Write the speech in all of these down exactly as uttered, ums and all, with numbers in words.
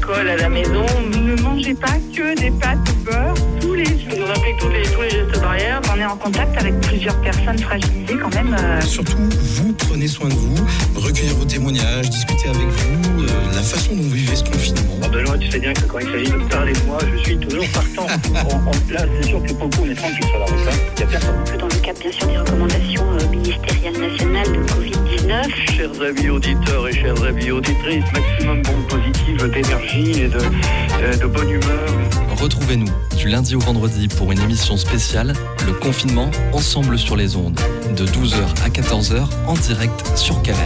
l'école, à la maison. Ne mangez pas que des pâtes au beurre tous les jours. Nous appliquons tous les, tous les gestes barrières. On est en contact avec plusieurs personnes fragilisées quand même. Euh... Surtout, vous prenez soin de vous, recueillir vos témoignages, discuter avec vous, euh, la façon dont vous vivez ce confinement. Ah Benoît, tu sais bien que quand il s'agit de parler de moi, je suis toujours partant. en, en, là, c'est sûr que pour le coup, on est tranquille sur la route. Hein. Il n'y a personne. Que dans le cadre, bien sûr, des recommandations euh, ministérielles nationales de covid dix-neuf. Chers amis auditeurs et chères amis auditrices, maximum d'ondes positives, d'énergie et de, euh, de bonne humeur. Retrouvez-nous du lundi au vendredi pour une émission spéciale, Le Confinement, ensemble sur les ondes, de douze heures à quatorze heures en direct sur Calade.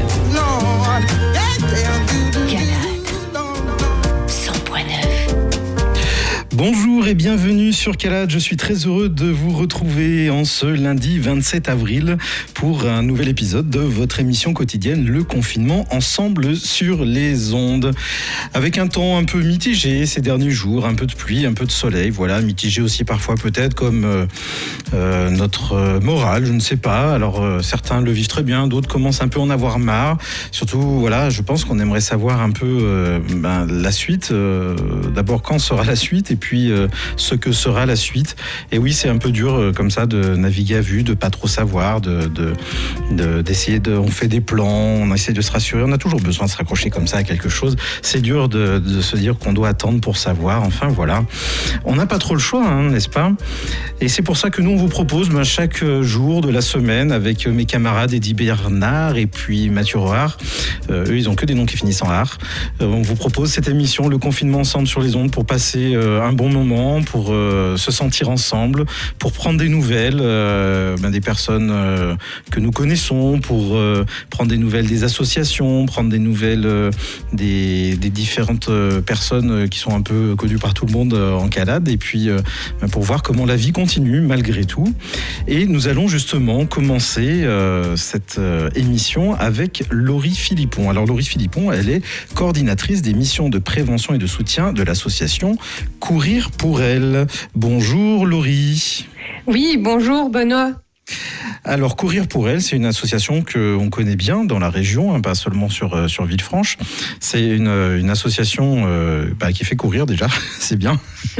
Calade, cent point neuf. Bonjour et bienvenue sur Calade. Je suis très heureux de vous retrouver en ce lundi vingt-sept avril pour un nouvel épisode de votre émission quotidienne Le Confinement, ensemble sur les ondes. Avec un temps un peu mitigé ces derniers jours, un peu de pluie, un peu de soleil, voilà, mitigé aussi parfois peut-être comme euh, euh, notre morale, je ne sais pas. Alors euh, certains le vivent très bien, d'autres commencent un peu à en avoir marre. Surtout, voilà, je pense qu'on aimerait savoir un peu euh, ben, la suite. Euh, d'abord, quand sera la suite et puis euh, ce que sera la suite. Et oui, c'est un peu dur euh, comme ça de naviguer à vue, de pas trop savoir, de, de, de, d'essayer de... On fait des plans, on essaie de se rassurer, on a toujours besoin de se raccrocher comme ça à quelque chose. C'est dur de, de se dire qu'on doit attendre pour savoir. Enfin, voilà. On n'a pas trop le choix, hein, n'est-ce pas ? Et c'est pour ça que nous, on vous propose ben, chaque jour de la semaine avec mes camarades Eddie Bernard et puis Mathieu Roard. Euh, eux, ils ont que des noms qui finissent en art. Euh, on vous propose cette émission, Le Confinement ensemble sur les ondes, pour passer euh, un bon moment, pour euh, se sentir ensemble, pour prendre des nouvelles euh, ben, des personnes euh, que nous connaissons, pour euh, prendre des nouvelles des associations, prendre des nouvelles euh, des, des différentes euh, personnes qui sont un peu connues par tout le monde euh, en Calade, et puis euh, ben, pour voir comment la vie continue malgré tout. Et nous allons justement commencer euh, cette euh, émission avec Laurie Philippon. Alors Laurie Philippon, elle est coordinatrice des missions de prévention et de soutien de l'association Courir pour elle. Bonjour Laurie. Oui, bonjour Benoît. Alors, Courir pour elle, c'est une association qu'on connaît bien dans la région, hein, pas seulement sur, sur Villefranche. C'est une, une association euh, bah, qui fait courir déjà, c'est bien.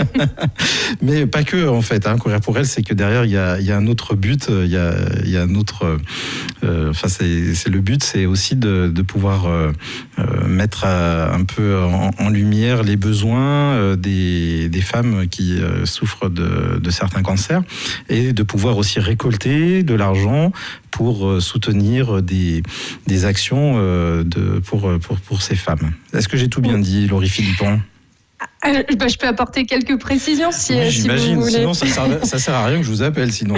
Mais pas que, en fait. Hein. Courir pour elle, c'est que derrière, il y a, y a un autre but. Il y a, y a un autre... Euh, enfin, c'est, c'est le but, c'est aussi de, de pouvoir euh, euh, mettre à, un peu en, en lumière les besoins euh, des, des femmes qui euh, souffrent de, de certains cancers et de pouvoir aussi récolter de l'argent pour soutenir des, des actions de, pour, pour, pour ces femmes. Est-ce que j'ai tout bien dit, Laurie Philippon ? Euh, bah, je peux apporter quelques précisions si, oui, si j'imagine, vous voulez. Sinon ça sert, ça sert à rien que je vous appelle sinon.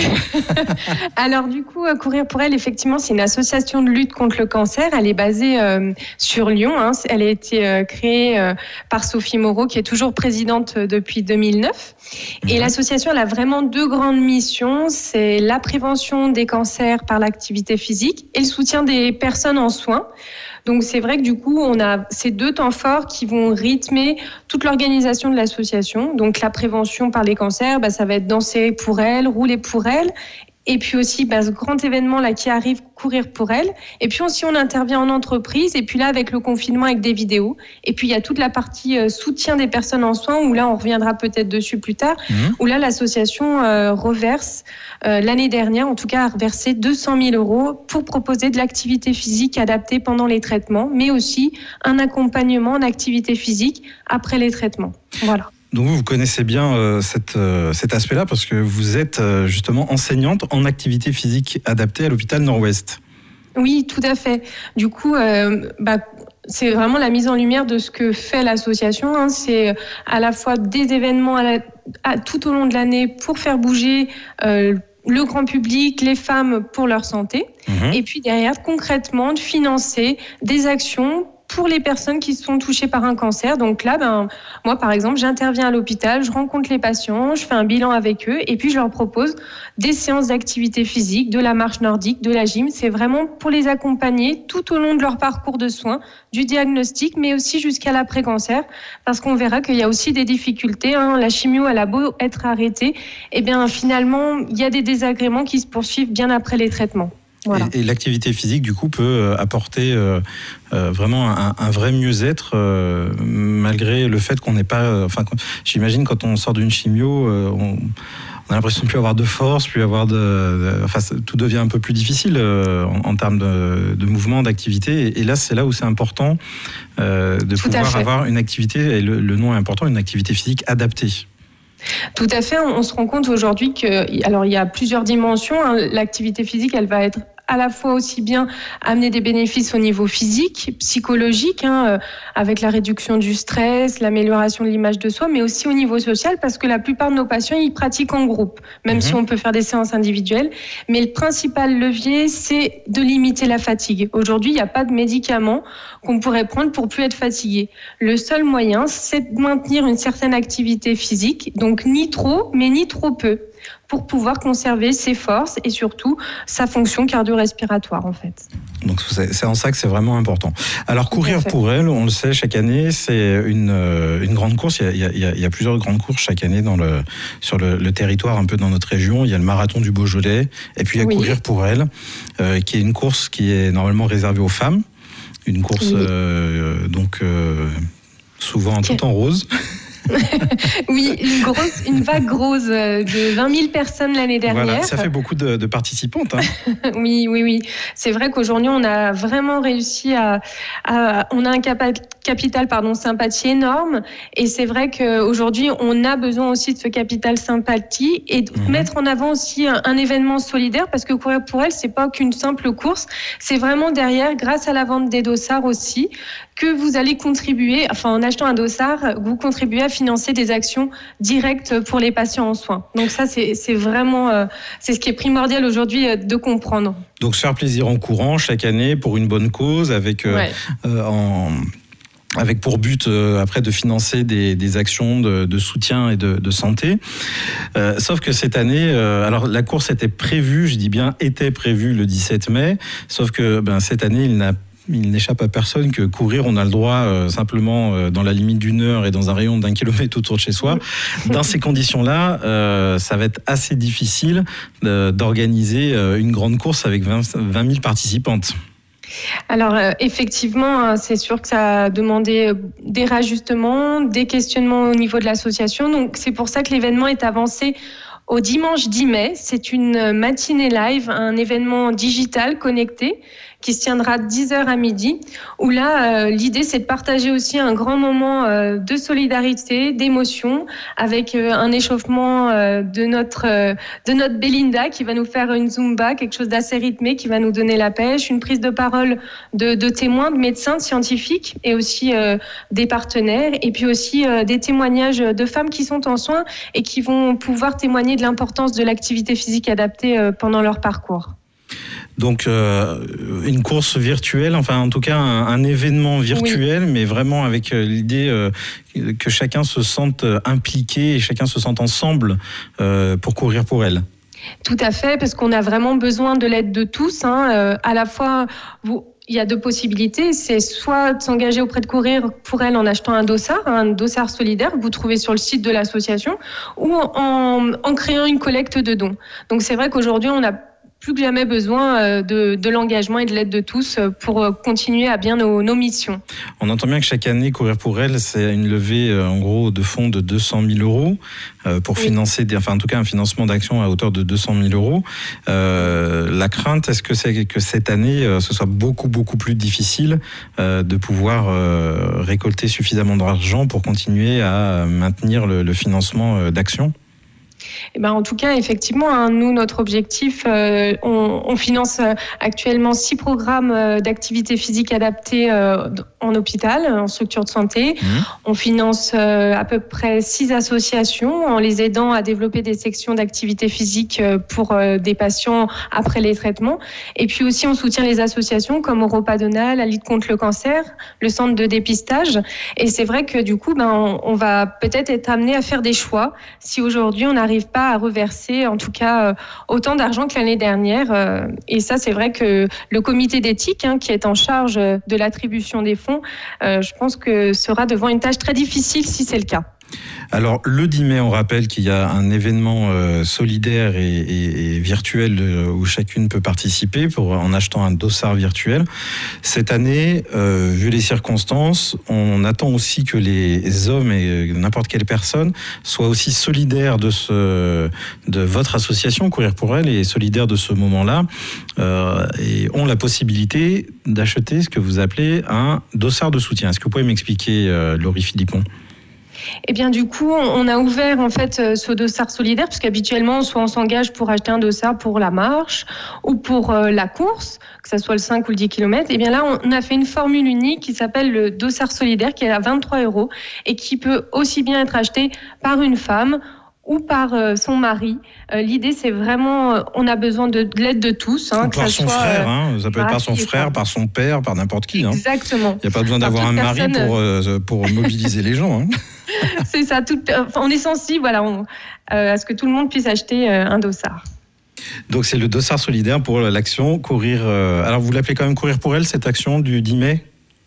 Alors du coup, Courir pour elle, effectivement, c'est une association de lutte contre le cancer. Elle est basée euh, sur Lyon. Hein. Elle a été euh, créée euh, par Sophie Moreau, qui est toujours présidente depuis deux mille neuf. Et mmh. l'association, elle a vraiment deux grandes missions. C'est la prévention des cancers par l'activité physique et le soutien des personnes en soins. Donc c'est vrai que du coup, on a ces deux temps forts qui vont rythmer toute l'organisation de l'association. Donc la prévention par les cancers, bah, ça va être danser pour elle, rouler pour elle. Et puis aussi, bah, ce grand événement là qui arrive, Courir pour elle. Et puis aussi, on intervient en entreprise. Et puis là, avec le confinement, avec des vidéos. Et puis, il y a toute la partie euh, soutien des personnes en soins, où là, on reviendra peut-être dessus plus tard, mmh. où là, l'association euh, reverse, euh, l'année dernière, en tout cas, a reversé deux cent mille euros pour proposer de l'activité physique adaptée pendant les traitements, mais aussi un accompagnement en activité physique après les traitements. Voilà. Donc vous, vous connaissez bien euh, cette, euh, cet aspect-là parce que vous êtes euh, justement enseignante en activité physique adaptée à l'hôpital Nord-Ouest. Oui, tout à fait. Du coup, euh, bah, c'est vraiment la mise en lumière de ce que fait l'association. Hein. C'est à la fois des événements à la, à, tout au long de l'année pour faire bouger euh, le grand public, les femmes pour leur santé. Mmh. Et puis derrière, concrètement, de financer des actions pour les personnes qui sont touchées par un cancer. Donc là, ben, moi, par exemple, j'interviens à l'hôpital, je rencontre les patients, je fais un bilan avec eux et puis je leur propose des séances d'activité physique, de la marche nordique, de la gym. C'est vraiment pour les accompagner tout au long de leur parcours de soins, du diagnostic, mais aussi jusqu'à l'après-cancer, parce qu'on verra qu'il y a aussi des difficultés. Hein. La chimio, elle a beau être arrêtée, et bien finalement, il y a des désagréments qui se poursuivent bien après les traitements. Voilà. Et, et l'activité physique, du coup, peut apporter euh, euh, vraiment un, un vrai mieux-être, euh, malgré le fait qu'on n'ait pas... Euh, enfin, j'imagine, quand on sort d'une chimio, euh, on, on a l'impression de plus avoir de force, plus avoir de... de enfin, tout devient un peu plus difficile euh, en, en termes de, de mouvement, d'activité. Et, et là, c'est là où c'est important euh, de tout pouvoir avoir une activité, et le, le nom est important, une activité physique adaptée. Tout à fait. On se rend compte aujourd'hui que, alors, il y a plusieurs dimensions. Hein. L'activité physique, elle va être à la fois aussi bien amener des bénéfices au niveau physique, psychologique, hein, euh, avec la réduction du stress, l'amélioration de l'image de soi, mais aussi au niveau social, parce que la plupart de nos patients, ils pratiquent en groupe, même mmh. si on peut faire des séances individuelles. Mais le principal levier, c'est de limiter la fatigue. Aujourd'hui, il n'y a pas de médicaments qu'on pourrait prendre pour plus être fatigué. Le seul moyen, c'est de maintenir une certaine activité physique, donc ni trop, mais ni trop peu, pour pouvoir conserver ses forces et surtout sa fonction cardio-respiratoire, en fait. Donc c'est en ça que c'est vraiment important. Alors courir pour elle, on le sait, chaque année, c'est une, une grande course. Il y, a, il, y a, il y a plusieurs grandes courses chaque année dans le, sur le, le territoire, un peu dans notre région. Il y a le marathon du Beaujolais, et puis il y a oui. courir pour elle, euh, qui est une course qui est normalement réservée aux femmes. Une course oui. euh, donc euh, souvent okay. tout en rose. Oui, une, grosse, une vague rose de vingt mille personnes l'année dernière. Voilà, ça fait beaucoup de, de participantes. Hein. Oui, oui, oui. C'est vrai qu'aujourd'hui, on a vraiment réussi à... à on a un capa, capital pardon, sympathie énorme. Et c'est vrai qu'aujourd'hui, on a besoin aussi de ce capital sympathie et de mmh. mettre en avant aussi un, un événement solidaire, parce que courir pour elle, c'est pas qu'une simple course. C'est vraiment derrière, grâce à la vente des dossards aussi, que vous allez contribuer, enfin en achetant un dossard, vous contribuez à financer des actions directes pour les patients en soins. Donc ça, c'est, c'est vraiment, euh, c'est ce qui est primordial aujourd'hui euh, de comprendre. Donc se faire plaisir en courant chaque année pour une bonne cause, avec euh, ouais. euh, en... avec pour but euh, après de financer des, des actions de, de soutien et de, de santé. Euh, sauf que cette année, euh, alors la course était prévue, je dis bien était prévue le dix-sept mai, sauf que ben, cette année, il n'a Il n'échappe à personne que courir, on a le droit euh, simplement euh, dans la limite d'une heure et dans un rayon d'un kilomètre autour de chez soi. Dans ces conditions-là, euh, ça va être assez difficile de, d'organiser euh, une grande course avec vingt mille participantes. Alors euh, effectivement, c'est sûr que ça a demandé des réajustements, des questionnements au niveau de l'association. Donc c'est pour ça que l'événement est avancé au dimanche dix mai. C'est une matinée live, un événement digital connecté qui se tiendra de dix heures à midi, où là, euh, l'idée, c'est de partager aussi un grand moment euh, de solidarité, d'émotion, avec euh, un échauffement euh, de notre euh, de notre Belinda, qui va nous faire une Zumba, quelque chose d'assez rythmé, qui va nous donner la pêche, une prise de parole de, de témoins, de médecins, de scientifiques, et aussi euh, des partenaires, et puis aussi euh, des témoignages de femmes qui sont en soins et qui vont pouvoir témoigner de l'importance de l'activité physique adaptée euh, pendant leur parcours. Donc euh, une course virtuelle, enfin en tout cas un, un événement virtuel, oui. mais vraiment avec euh, l'idée euh, que chacun se sente impliqué et chacun se sente ensemble euh, pour courir pour elle. Tout à fait, parce qu'on a vraiment besoin de l'aide de tous. Hein, euh, à la fois, vous, il y a deux possibilités. C'est soit de s'engager auprès de Courir pour elle en achetant un dossard, un dossard solidaire que vous trouvez sur le site de l'association, ou en, en créant une collecte de dons. Donc c'est vrai qu'aujourd'hui, on a plus que jamais besoin de, de l'engagement et de l'aide de tous pour continuer à bien nos, nos missions. On entend bien que chaque année, Courir pour elle, c'est une levée en gros de fonds de deux cent mille euros pour oui. financer, des, enfin en tout cas un financement d'action à hauteur de deux cent mille euros. Euh, la crainte, est-ce que c'est que cette année, ce soit beaucoup beaucoup plus difficile de pouvoir récolter suffisamment d'argent pour continuer à maintenir le, le financement d'actions ? Eh ben, en tout cas, effectivement, hein, nous, notre objectif, euh, on, on finance actuellement six programmes euh, d'activité physique adaptée euh, en hôpital, en structure de santé. Mmh. On finance euh, à peu près six associations en les aidant à développer des sections d'activité physique euh, pour euh, des patients après les traitements. Et puis aussi, on soutient les associations comme Europadona, la Ligue contre le cancer, le centre de dépistage. Et c'est vrai que du coup, ben, on, on va peut-être être amené à faire des choix si aujourd'hui on n'arrive pas à reverser en tout cas euh, autant d'argent que l'année dernière. Euh, et ça, c'est vrai que le comité d'éthique hein, qui est en charge de l'attribution des fonds, euh, je pense que sera devant une tâche très difficile si c'est le cas. Alors, le dix mai, on rappelle qu'il y a un événement euh, solidaire et, et, et virtuel euh, où chacune peut participer pour, en achetant un dossard virtuel. Cette année, euh, vu les circonstances, on attend aussi que les hommes et n'importe quelle personne soient aussi solidaires de, ce, de votre association, Courir pour Elle, et solidaires de ce moment-là, euh, et ont la possibilité d'acheter ce que vous appelez un dossard de soutien. Est-ce que vous pouvez m'expliquer, euh, Laurie Philippon ? Eh bien, du coup, on a ouvert en fait ce dossard solidaire, parce qu'habituellement, soit on s'engage pour acheter un dossard pour la marche ou pour euh, la course, que ça soit le cinq ou le dix kilomètres. Eh bien là, on a fait une formule unique qui s'appelle le dossard solidaire, qui est à vingt-trois euros et qui peut aussi bien être acheté par une femme ou par euh, son mari. Euh, l'idée, c'est vraiment, euh, on a besoin de, de l'aide de tous. Hein, ou que par ça son soit, frère, euh, hein, ça peut être par son frère, par son père, par n'importe qui. Hein. Exactement. Il n'y a pas besoin d'avoir un mari personne... pour, euh, pour mobiliser les gens. Hein. C'est ça, tout, enfin, on est sensible voilà, on, euh, à ce que tout le monde puisse acheter euh, un dossard. Donc c'est le dossard solidaire pour l'action Courir. Euh, alors vous l'appelez quand même Courir pour Elle, cette action du dix mai ?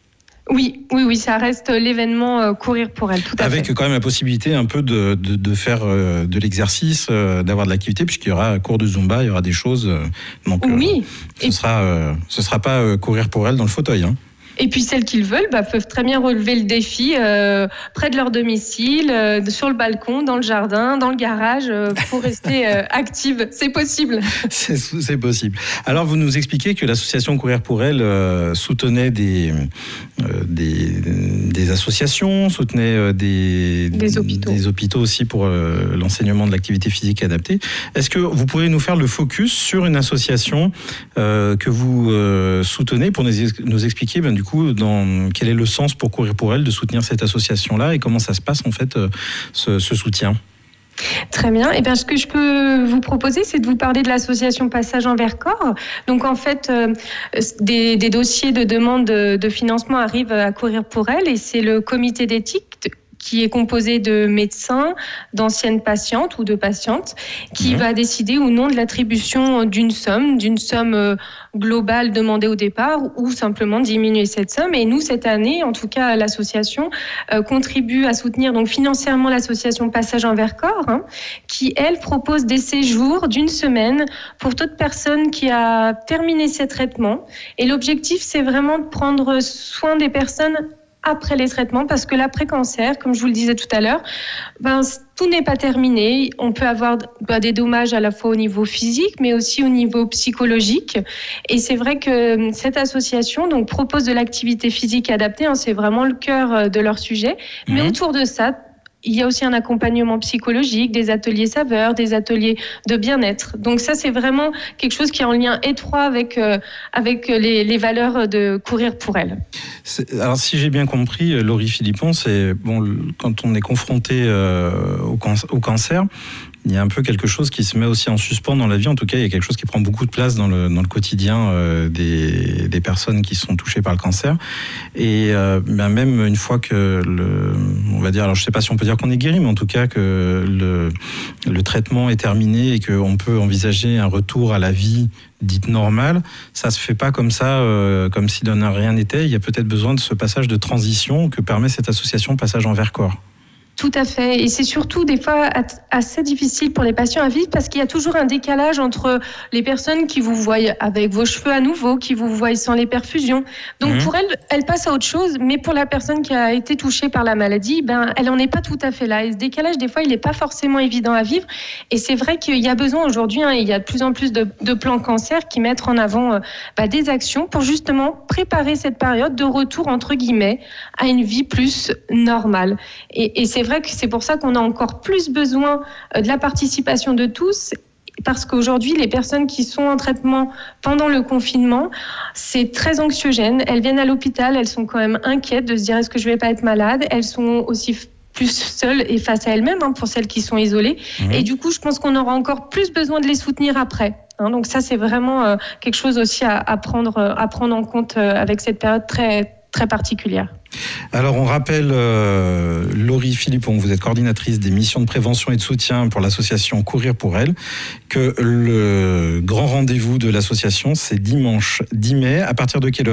Oui, oui, oui, ça reste l'événement euh, Courir pour Elle, tout à Avec fait. quand même la possibilité un peu de, de, de faire euh, de l'exercice, euh, d'avoir de l'activité, puisqu'il y aura un cours de Zumba, il y aura des choses. Euh, donc, oui. Euh, ce ne sera, euh, ce sera pas euh, Courir pour Elle dans le fauteuil. Hein. Et puis celles qui le veulent bah, peuvent très bien relever le défi euh, près de leur domicile, euh, sur le balcon, dans le jardin, dans le garage, euh, pour rester euh, active. C'est possible. C'est, c'est possible. Alors vous nous expliquez que l'association Courir pour Elle euh, soutenait des, euh, des, des associations, soutenait euh, des, des, hôpitaux. des hôpitaux aussi pour euh, l'enseignement de l'activité physique adaptée. Est-ce que vous pourriez nous faire le focus sur une association euh, que vous euh, soutenez pour nous, nous expliquer ben, du coup, dans, quel est le sens pour Courir pour Elle de soutenir cette association-là et comment ça se passe en fait euh, ce, ce soutien ? Très bien. Et bien, ce que je peux vous proposer, c'est de vous parler de l'association Passage en Vercors. Donc, en fait, euh, des, des dossiers de demande de, de financement arrivent à Courir pour Elle et c'est le comité d'éthique qui est composé de médecins, d'anciennes patientes ou de patientes, qui mmh. va décider ou non de l'attribution d'une somme, d'une somme globale demandée au départ, ou simplement diminuer cette somme. Et nous, cette année, en tout cas, l'association euh, contribue à soutenir donc financièrement l'association Passage en Vercors, hein, qui, elle, propose des séjours d'une semaine pour toute personne qui a terminé ses traitements. Et l'objectif, c'est vraiment de prendre soin des personnes après les traitements, parce que l'après-cancer, comme je vous le disais tout à l'heure, ben, tout n'est pas terminé. On peut avoir ben, des dommages à la fois au niveau physique, mais aussi au niveau psychologique. Et c'est vrai que cette association donc, propose de l'activité physique adaptée, hein, c'est vraiment le cœur de leur sujet. Mmh. Mais autour de ça, il y a aussi un accompagnement psychologique, des ateliers saveurs, des ateliers de bien-être. Donc ça, c'est vraiment quelque chose qui est en lien étroit avec, euh, avec les, les valeurs de Courir pour Elle. C'est, alors si j'ai bien compris, Laurie Philippon, c'est bon, quand on est confronté euh, au, can- au cancer, il y a un peu quelque chose qui se met aussi en suspens dans la vie. En tout cas, il y a quelque chose qui prend beaucoup de place dans le, dans le quotidien euh, des, des personnes qui sont touchées par le cancer. Et euh, ben même une fois que, le, on va dire, alors je ne sais pas si on peut dire qu'on est guéri, mais en tout cas que le, le traitement est terminé et qu'on peut envisager un retour à la vie dite normale, ça ne se fait pas comme ça, euh, comme si de rien n'était. Il y a peut-être besoin de ce passage de transition que permet cette association Passage en Vercors. Tout à fait. Et c'est surtout des fois assez difficile pour les patients à vivre parce qu'il y a toujours un décalage entre les personnes qui vous voient avec vos cheveux à nouveau, qui vous voient sans les perfusions. Donc mmh. pour elle, elle passe à autre chose. Mais pour la personne qui a été touchée par la maladie, ben, elle n'en est pas tout à fait là. Et ce décalage, des fois, il n'est pas forcément évident à vivre. Et c'est vrai qu'il y a besoin aujourd'hui, hein, il y a de plus en plus de, de plans cancer qui mettent en avant euh, bah, des actions pour justement préparer cette période de retour, entre guillemets, à une vie plus normale. Et, et c'est C'est vrai que c'est pour ça qu'on a encore plus besoin de la participation de tous, parce qu'aujourd'hui, les personnes qui sont en traitement pendant le confinement, c'est très anxiogène. Elles viennent à l'hôpital, elles sont quand même inquiètes de se dire est-ce que je vais pas être malade. Elles sont aussi plus seules et face à elles-mêmes, hein, pour celles qui sont isolées. Mmh. Et du coup, je pense qu'on aura encore plus besoin de les soutenir après. Hein, donc ça, c'est vraiment euh, quelque chose aussi à, à, prendre, à prendre en compte euh, avec cette période très très particulière. Alors on rappelle, euh, Laurie Philippon, vous êtes coordinatrice des missions de prévention et de soutien pour l'association Courir pour Elle, que le grand rendez-vous de l'association c'est dimanche dix mai, à partir de quelle heure alors ?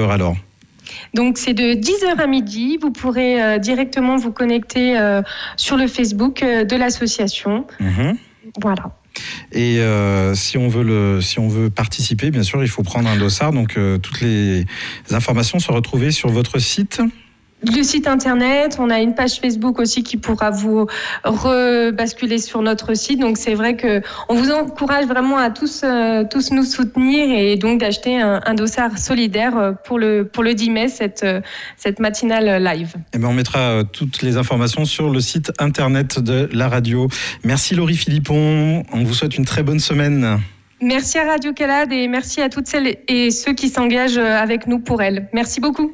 Donc c'est de dix heures à midi. Vous pourrez euh, directement vous connecter euh, sur le Facebook euh, de l'association. Mmh. Voilà. Et euh, si on veut le, si on veut participer, bien sûr, il faut prendre un dossard. Donc euh, toutes les informations sont retrouvées sur votre site. Le site internet, on a une page Facebook aussi qui pourra vous rebasculer sur notre site. Donc c'est vrai que on vous encourage vraiment à tous euh, tous nous soutenir et donc d'acheter un, un dossard solidaire pour le pour le dix mai, cette cette matinale live. Et bien on mettra toutes les informations sur le site internet de la radio. Merci Laurie Philippon. On vous souhaite une très bonne semaine. Merci à Radio Calade et merci à toutes celles et ceux qui s'engagent avec nous pour elle. Merci beaucoup.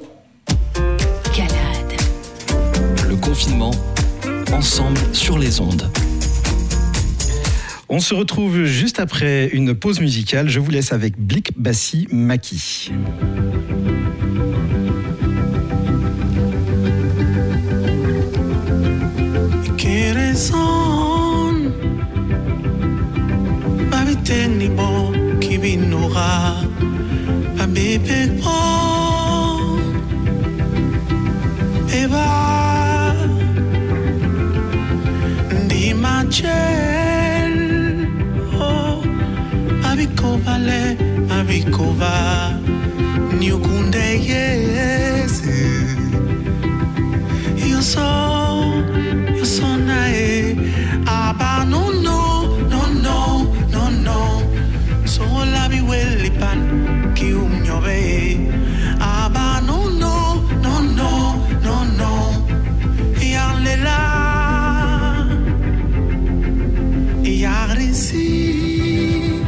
Le confinement, ensemble sur les ondes. On se retrouve juste après une pause musicale. Je vous laisse avec Blick Bassi Maki. Machel, oh, abikova le, abikova, nyukunde yes. Yo so, yo so nae, aba no no, no no, no no. So la bi weli pan, ki umnyobe, aba no no, no no, no no. Yan le la. Yagrisi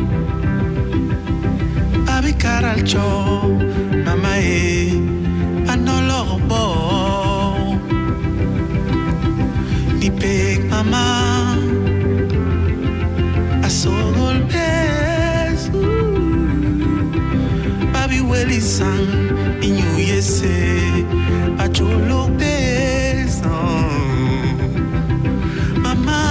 Abikar al cho Mama e Panolobo Ni pek mama Asogol besu Babi weli sang Inyu yese Acholo besan Mama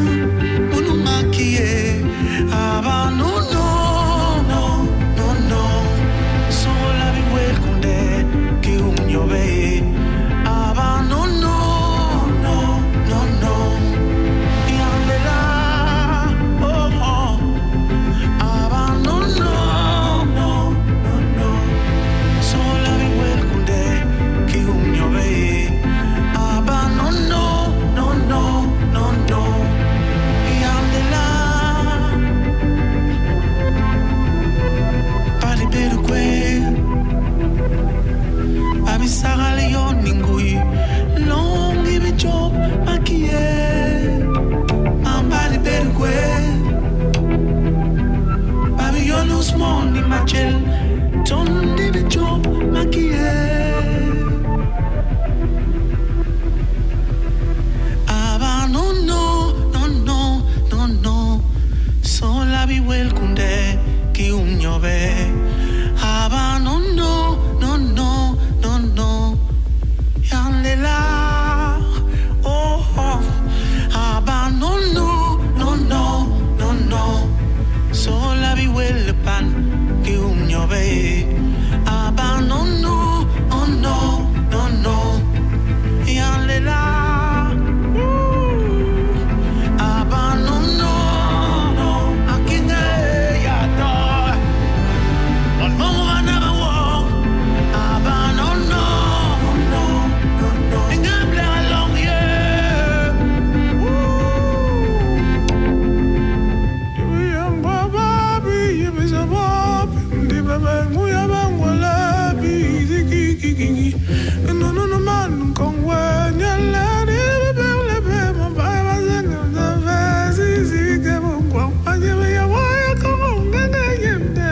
Aba no no no no no. So la vi wel kunde ki umnyobe. Aba no no no no no. Yandela oh oh. Aba no no no no no. So la vi wel kunde ki umnyobe. Aba no no no no no no. Yandela. Abi sagale yo ningui long ibi job makie ambali bergue Abi yo no small ni machel ton ibi job makie Aba no no no no no no so la bi wel kunde ki umnyobe Aba no no no no no no Yanlela oh oh Aba no no no no no no So la vi wel pan ki umnyobe Aba no no no no no no Yanlela Aba no no no Akine ya to On mama never walk. Aba no no no no no. Engamble along here. Woo. Young baba bi yebisa bab. Ndi baba muya bangwala bi ziki kiki. No no no man kongwe nyala ni bebe lebe mababa zenga zava zizi kemo kwa. Anyebe ya waya komo ngenge yemde.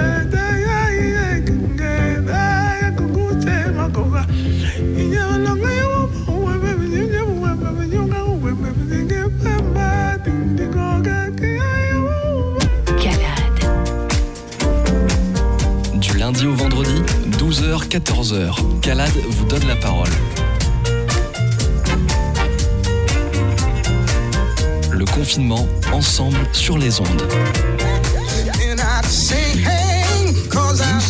Du lundi au vendredi, douze heures quatorze heures. Calade vous donne la parole. Le confinement, ensemble sur les ondes.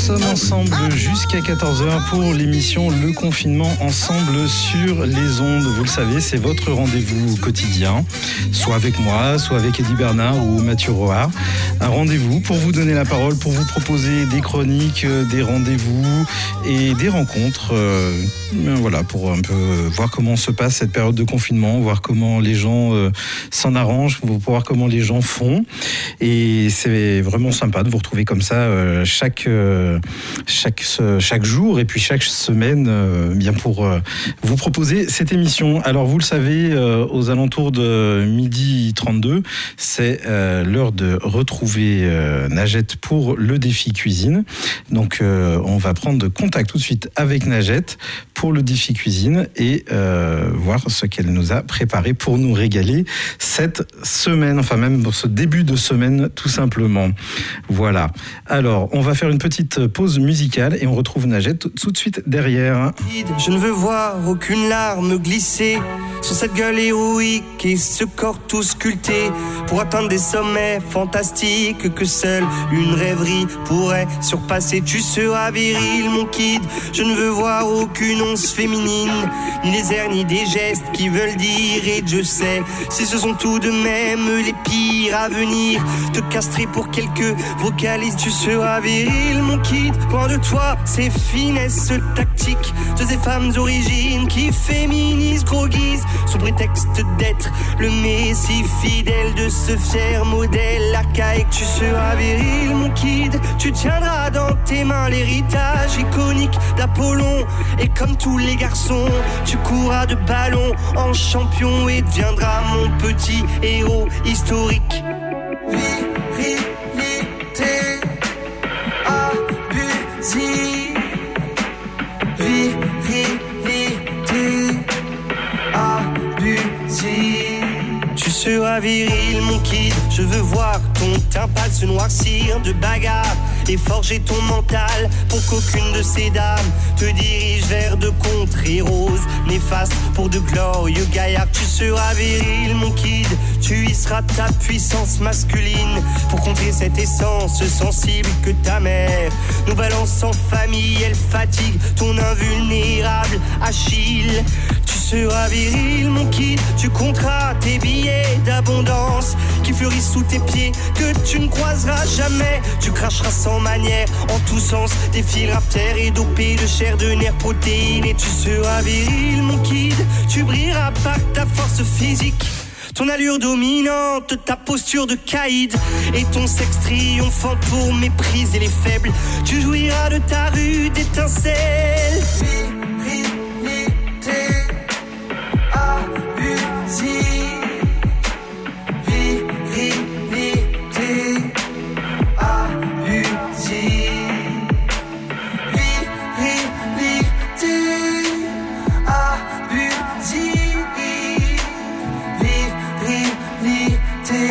sommes ensemble jusqu'à quatorze heures pour l'émission Le Confinement Ensemble sur les ondes. Vous le savez, c'est votre rendez-vous quotidien, soit avec moi, soit avec Eddie Bernard ou Mathieu Roard. Un rendez-vous pour vous donner la parole, pour vous proposer des chroniques, des rendez-vous et des rencontres. Euh, voilà, pour un peu voir comment se passe cette période de confinement, voir comment les gens euh, s'en arrangent, pour voir comment les gens font. Et c'est vraiment sympa de vous retrouver comme ça euh, chaque, euh, chaque, chaque jour et puis chaque semaine euh, bien pour euh, vous proposer cette émission. Alors vous le savez, euh, aux alentours de midi trente-deux, c'est euh, l'heure de retrouver euh, Najette pour le défi cuisine. Donc euh, on va prendre contact tout de suite avec Najette pour le défi cuisine et euh, voir ce qu'elle nous a préparé pour nous régaler cette semaine, enfin même pour ce début de semaine tout simplement. Voilà. Alors, on va faire une petite pause musicale et on retrouve Najette tout de suite derrière. Je ne veux voir aucune larme glisser sur cette gueule héroïque et ce corps tout sculpté pour atteindre des sommets fantastiques que seule une rêverie pourrait surpasser. Tu seras viril, mon kid. Je ne veux voir aucune once féminine, ni les airs ni des gestes qui veulent dire. Et je sais, si ce sont tout de même les pires à venir, te castrer pour quelques vocalises. Tu seras viril, mon kid. Loin de toi, ces finesses tactiques de ces femmes origines qui féminisent, gros guise, sous prétexte d'être le messie fidèle de ce fier modèle archaïque. Tu seras viril, mon kid. Tu tiendras dans tes mains l'héritage iconique d'Apollon. Et comme tous les garçons, tu courras de ballon en champion et deviendras mon petit héros historique. Virilité abusive. Virilité abusive. Tu seras viril, mon kid. Je veux voir ton teint pâle se noircir de bagarre et forger ton mental pour qu'aucune de ces dames te dirige vers de contrées roses néfastes pour de glorieux gaillards. Tu seras viril, mon kid. Tu y seras ta puissance masculine pour contrer cette essence sensible que ta mère nous balance en famille. Elle fatigue ton invulnérable Achille. Tu seras viril, mon kid. Tu compteras tes billets d'abondance qui fleurissent sous tes pieds que tu ne croiseras jamais. Tu cracheras sans manière en tous sens des fils artères et dopés de chair, de nerfs, protéines. Et tu seras viril, mon kid. Tu brilleras par ta force physique, ton allure dominante, ta posture de caïd et ton sexe triomphant pour mépriser les faibles. Tu jouiras de ta rude étincelle. Virilité abusive. Virilité abusive. Virilité abusive. Virilité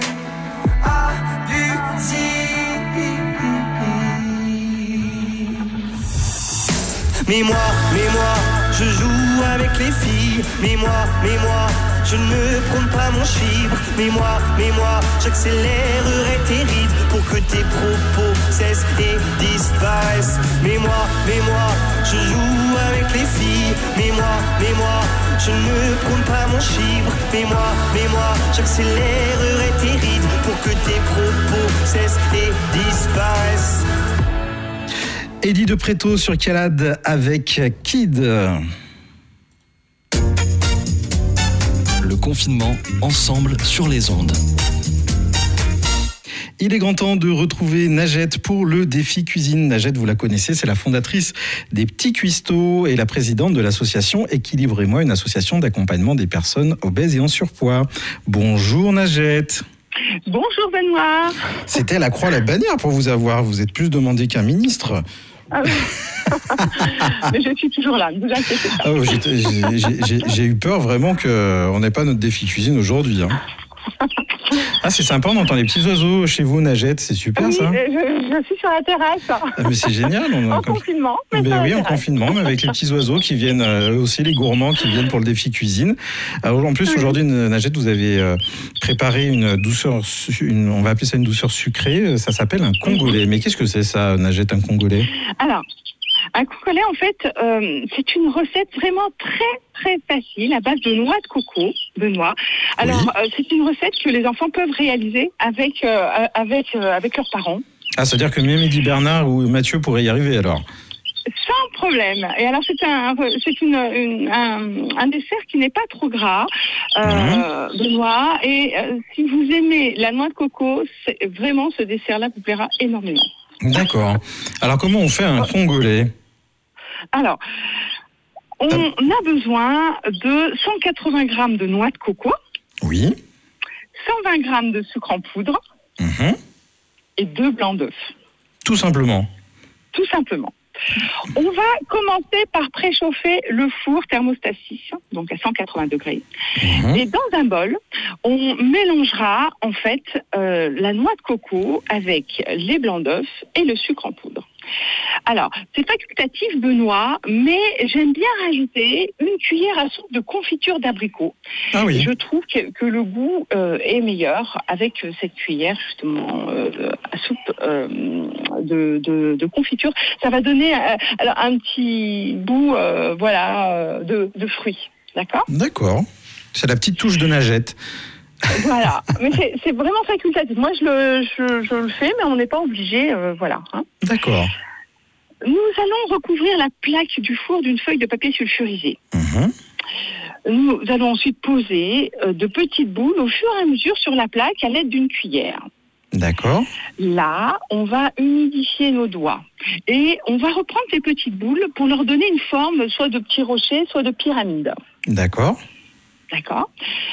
abusive. Mais moi, mais moi, je joue avec les filles. Mais moi, mais moi, je ne prône pas mon chibre. Mais moi, mais moi, j'accélérerai tes rides pour que tes propos cessent et disparaissent. Mais moi, mais moi, je joue avec les filles. Mais moi, mais moi, je ne prône pas mon chibre. Mais moi, mais moi, j'accélérerai tes rides pour que tes propos cessent et disparaissent. Eddie de Préto sur Calade avec Kid. Le confinement ensemble sur les ondes. Il est grand temps de retrouver Najette pour le défi cuisine. Najette, vous la connaissez, c'est la fondatrice des Petits Cuistots et la présidente de l'association Équilibre et moi, une association d'accompagnement des personnes obèses et en surpoids. Bonjour Najette. Bonjour Benoît. C'était la croix, la bannière pour vous avoir. Vous êtes plus demandé qu'un ministre. Ah oui. Mais je suis toujours là, ne vous inquiétez pas. Oh, j'ai, j'ai, j'ai, j'ai eu peur vraiment qu'on n'ait pas notre défi cuisine aujourd'hui. Hein. Ah, c'est sympa, on entend les petits oiseaux chez vous, Najette, c'est super oui, ça. Je, je suis sur la terrasse. Ah, mais c'est génial. On a en comme... confinement. Mais ben oui, en terrasse. confinement, mais avec les petits oiseaux qui viennent, euh, aussi les gourmands qui viennent pour le défi cuisine. Alors, en plus, oui. aujourd'hui, Najette, vous avez euh, préparé une douceur, une, on va appeler ça une douceur sucrée, ça s'appelle un congolais. Mais qu'est-ce que c'est ça, Najette, un congolais? Alors, un congolais, en fait, euh, c'est une recette vraiment très, très facile à base de noix de coco, Benoît. Alors, oui. euh, c'est une recette que les enfants peuvent réaliser avec, euh, avec, euh, avec leurs parents. Ah, c'est-à-dire que même Eddy Bernard ou Mathieu pourraient y arriver, alors? Sans problème. Et alors, c'est un, c'est une, une, un, un dessert qui n'est pas trop gras, euh, mmh. Benoît. Et euh, si vous aimez la noix de coco, c'est, vraiment, ce dessert-là vous plaira énormément. D'accord. Alors, comment on fait un congolais? Alors, on a besoin de cent quatre-vingts grammes de noix de coco. Oui. cent vingt grammes de sucre en poudre. Mmh. Et deux blancs d'œufs. Tout simplement. Tout simplement. On va commencer par préchauffer le four thermostat six, donc à cent quatre-vingts degrés. Mmh. Et dans un bol, on mélangera en fait euh, la noix de coco avec les blancs d'œufs et le sucre en poudre. Alors, c'est facultatif, Benoît, mais j'aime bien rajouter une cuillère à soupe de confiture d'abricot. Ah oui. Je trouve que, que le goût euh, est meilleur avec cette cuillère, justement, euh, à soupe euh, de, de, de confiture. Ça va donner euh, alors, un petit goût euh, voilà, euh, de, de fruits. D'accord ? D'accord. C'est la petite touche de Najette. Voilà, mais c'est, c'est vraiment facultatif. Moi, je le, je, je le fais, mais on n'est pas obligé, euh, voilà. Hein. D'accord. Nous allons recouvrir la plaque du four d'une feuille de papier sulfurisé. Mmh. Nous allons ensuite poser euh, de petites boules au fur et à mesure sur la plaque à l'aide d'une cuillère. D'accord. Là, on va humidifier nos doigts et on va reprendre ces petites boules pour leur donner une forme soit de petits rochers, soit de pyramide. D'accord. D'accord.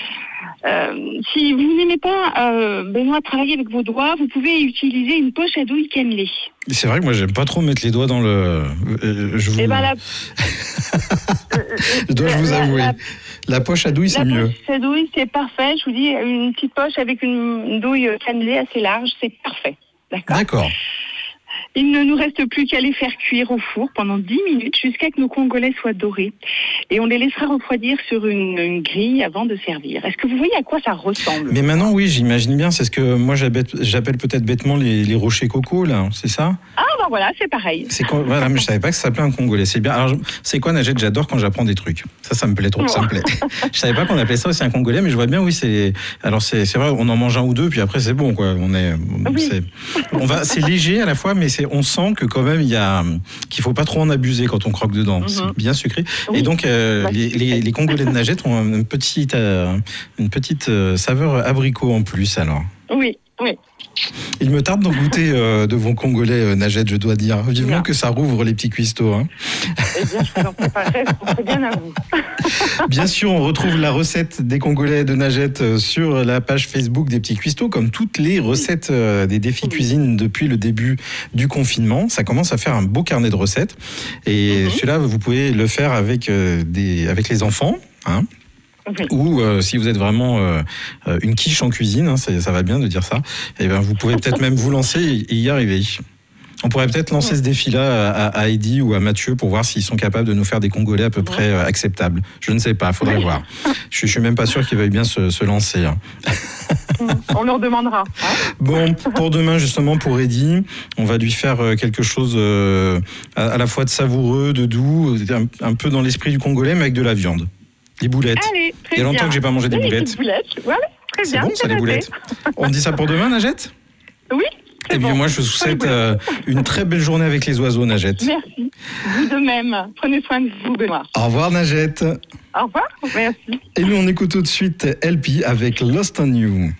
Euh, si vous n'aimez pas, euh, Benoît, travailler avec vos doigts, vous pouvez utiliser une poche à douille cannelée. C'est vrai que moi, j'aime pas trop mettre les doigts dans le... Euh, je vous... Eh ben, la... je dois vous avouer. La... la poche à douille, c'est la mieux. La poche à douille, c'est parfait. Je vous dis, une petite poche avec une, une douille cannelée assez large, c'est parfait. D'accord. D'accord. Il ne nous reste plus qu'à les faire cuire au four pendant dix minutes jusqu'à ce que nos congolais soient dorés. Et on les laissera refroidir sur une, une grille avant de servir. Est-ce que vous voyez à quoi ça ressemble ? Mais maintenant, oui, j'imagine bien. C'est ce que moi, j'appelle, j'appelle peut-être bêtement les, les rochers coco, là. C'est ça ? Ah, ben voilà, c'est pareil. C'est quoi, voilà, mais je savais pas que ça s'appelait un congolais. C'est bien. Alors, c'est quoi, Najette ? J'adore quand j'apprends des trucs. Ça, ça me plaît trop. Ça me plaît. Je savais pas qu'on appelait ça aussi un congolais, mais je vois bien, oui, c'est... Alors, c'est, c'est vrai, on en mange un ou deux, puis après, c'est bon, quoi. On est... Oui. C'est, on va, c'est léger à la fois, mais c'est, on sent que quand même, il y a, qu'il faut pas trop en abuser quand on croque dedans. Mm-hmm. C'est bien sucré. Oui. Et donc, euh, bah, les, les, les Congolais de Najette ont une petite, euh, une petite euh, saveur abricot en plus, alors. Oui, oui. Il me tarde d'en goûter euh, de vos Congolais, euh, Najette, je dois dire. Vivement bien. Que ça rouvre les petits cuistots. Hein. Eh bien, je vous en préparerai, je penserai bien à vous. Bien sûr, on retrouve la recette des Congolais de Najette sur la page Facebook des petits cuistots, comme toutes les recettes euh, des défis oui. cuisine depuis le début du confinement. Ça commence à faire un beau carnet de recettes. Et mm-hmm. celui-là, vous pouvez le faire avec, euh, des, avec les enfants. Hein. Oui. Ou euh, si vous êtes vraiment euh, une quiche en cuisine, hein, ça, ça va bien de dire ça, et ben vous pouvez peut-être même vous lancer et y arriver. On pourrait peut-être lancer ce défi-là à, à Eddy ou à Mathieu pour voir s'ils sont capables de nous faire des Congolais à peu près euh, acceptables. Je ne sais pas, il faudrait oui. voir. Je, je suis même pas sûr qu'ils veuillent bien se, se lancer. Hein. On leur demandera. Hein. Bon, pour demain justement, pour Eddy, on va lui faire quelque chose euh, à, à la fois de savoureux, de doux, un, un peu dans l'esprit du Congolais, mais avec de la viande. Les boulettes. Allez, il y a longtemps bien. que j'ai pas mangé des oui, boulettes. Les boulettes, ouais, très c'est bien. Bon, ça, les boulettes. On dit ça pour demain, Najette ? Oui. Et bien, bon. Moi, je vous souhaite euh, une très belle journée avec les oiseaux, Najette. Merci. Vous de même. Prenez soin de vous, Benoît. Au revoir, Najette. Au revoir. Merci. Et nous, on écoute tout de suite L P avec Lost on You.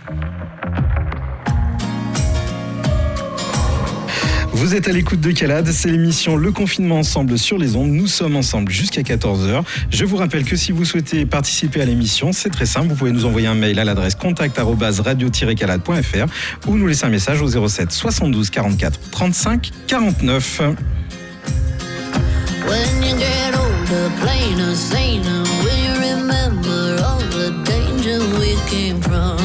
Vous êtes à l'écoute de Calade, c'est l'émission Le Confinement Ensemble sur les ondes. Nous sommes ensemble jusqu'à quatorze heures. Je vous rappelle que si vous souhaitez participer à l'émission, c'est très simple. Vous pouvez nous envoyer un mail à l'adresse contact arobase radio tiret calade point f r ou nous laisser un message au zéro sept soixante-douze quarante-quatre trente-cinq quarante-neuf. When you get older, plainer, saner, will you remember all the dangers? dungeon we came from.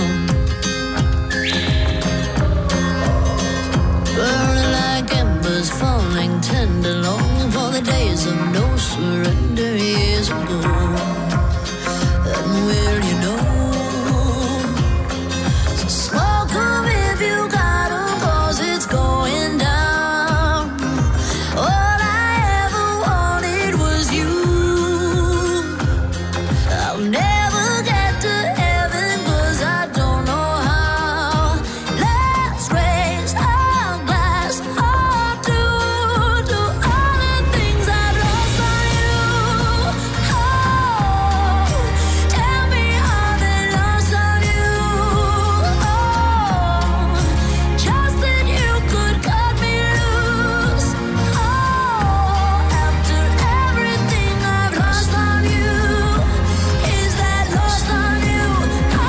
Burning like embers, falling tender, longing for the days of no surrender years ago. And will you know? So smoke 'em if you got 'em, 'cause it's going down. All I ever wanted was you. I'll never get to heaven 'cause I don't know how. Let's raise our glass up to, to all the things I've lost on you. Oh, tell me how they lost on you. Oh, just that you could cut me loose. Oh, after everything I've lost on you, is that lost on you? Oh,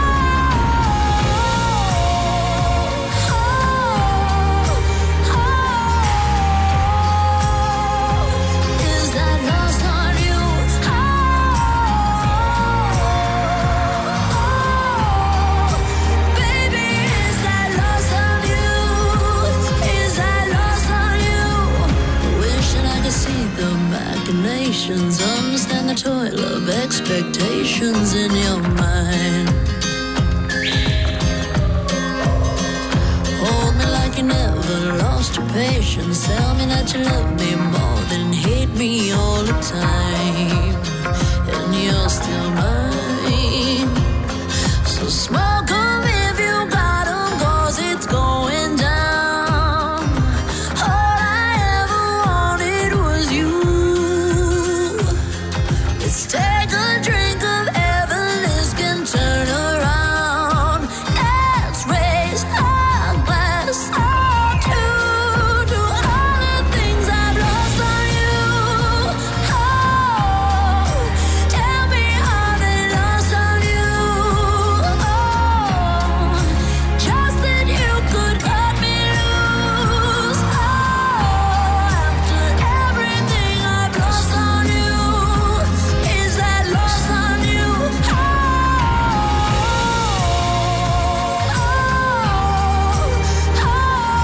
oh, oh, is that lost on you? Oh, baby, is that lost on you? Is that lost on you? Wishing I could see the machinations, understand the toil of expectations in your mind. Hold me like you never lost your patience. Tell me that you love me more than hate me all the time. And you're still mine. So smoke 'em if you got 'em, 'cause it's going down. All I ever wanted was you. Let's take a drink of heaven, this can turn around. Let's raise our glass up to, to all the things I've lost on you. Oh, tell me how they lost on you. Oh, just that you could cut me loose. Oh, after everything I've lost on you, is that lost on you? Oh, oh, oh,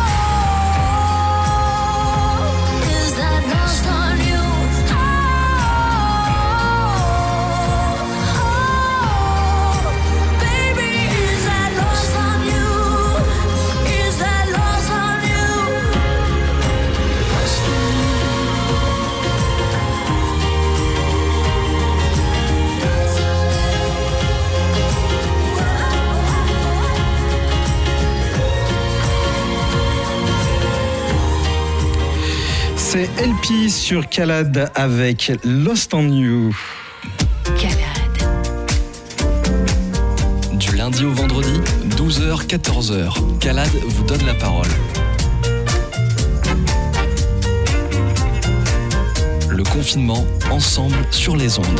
is that lost on you? Oh, oh, baby, is that lost on you? Is that lost on you? Lost on you. C'est L P sur Calade avec Lost on You. Calade. Du lundi au vendredi, douze heures quatorze heures. Calade vous donne la parole. Le confinement, ensemble sur les ondes.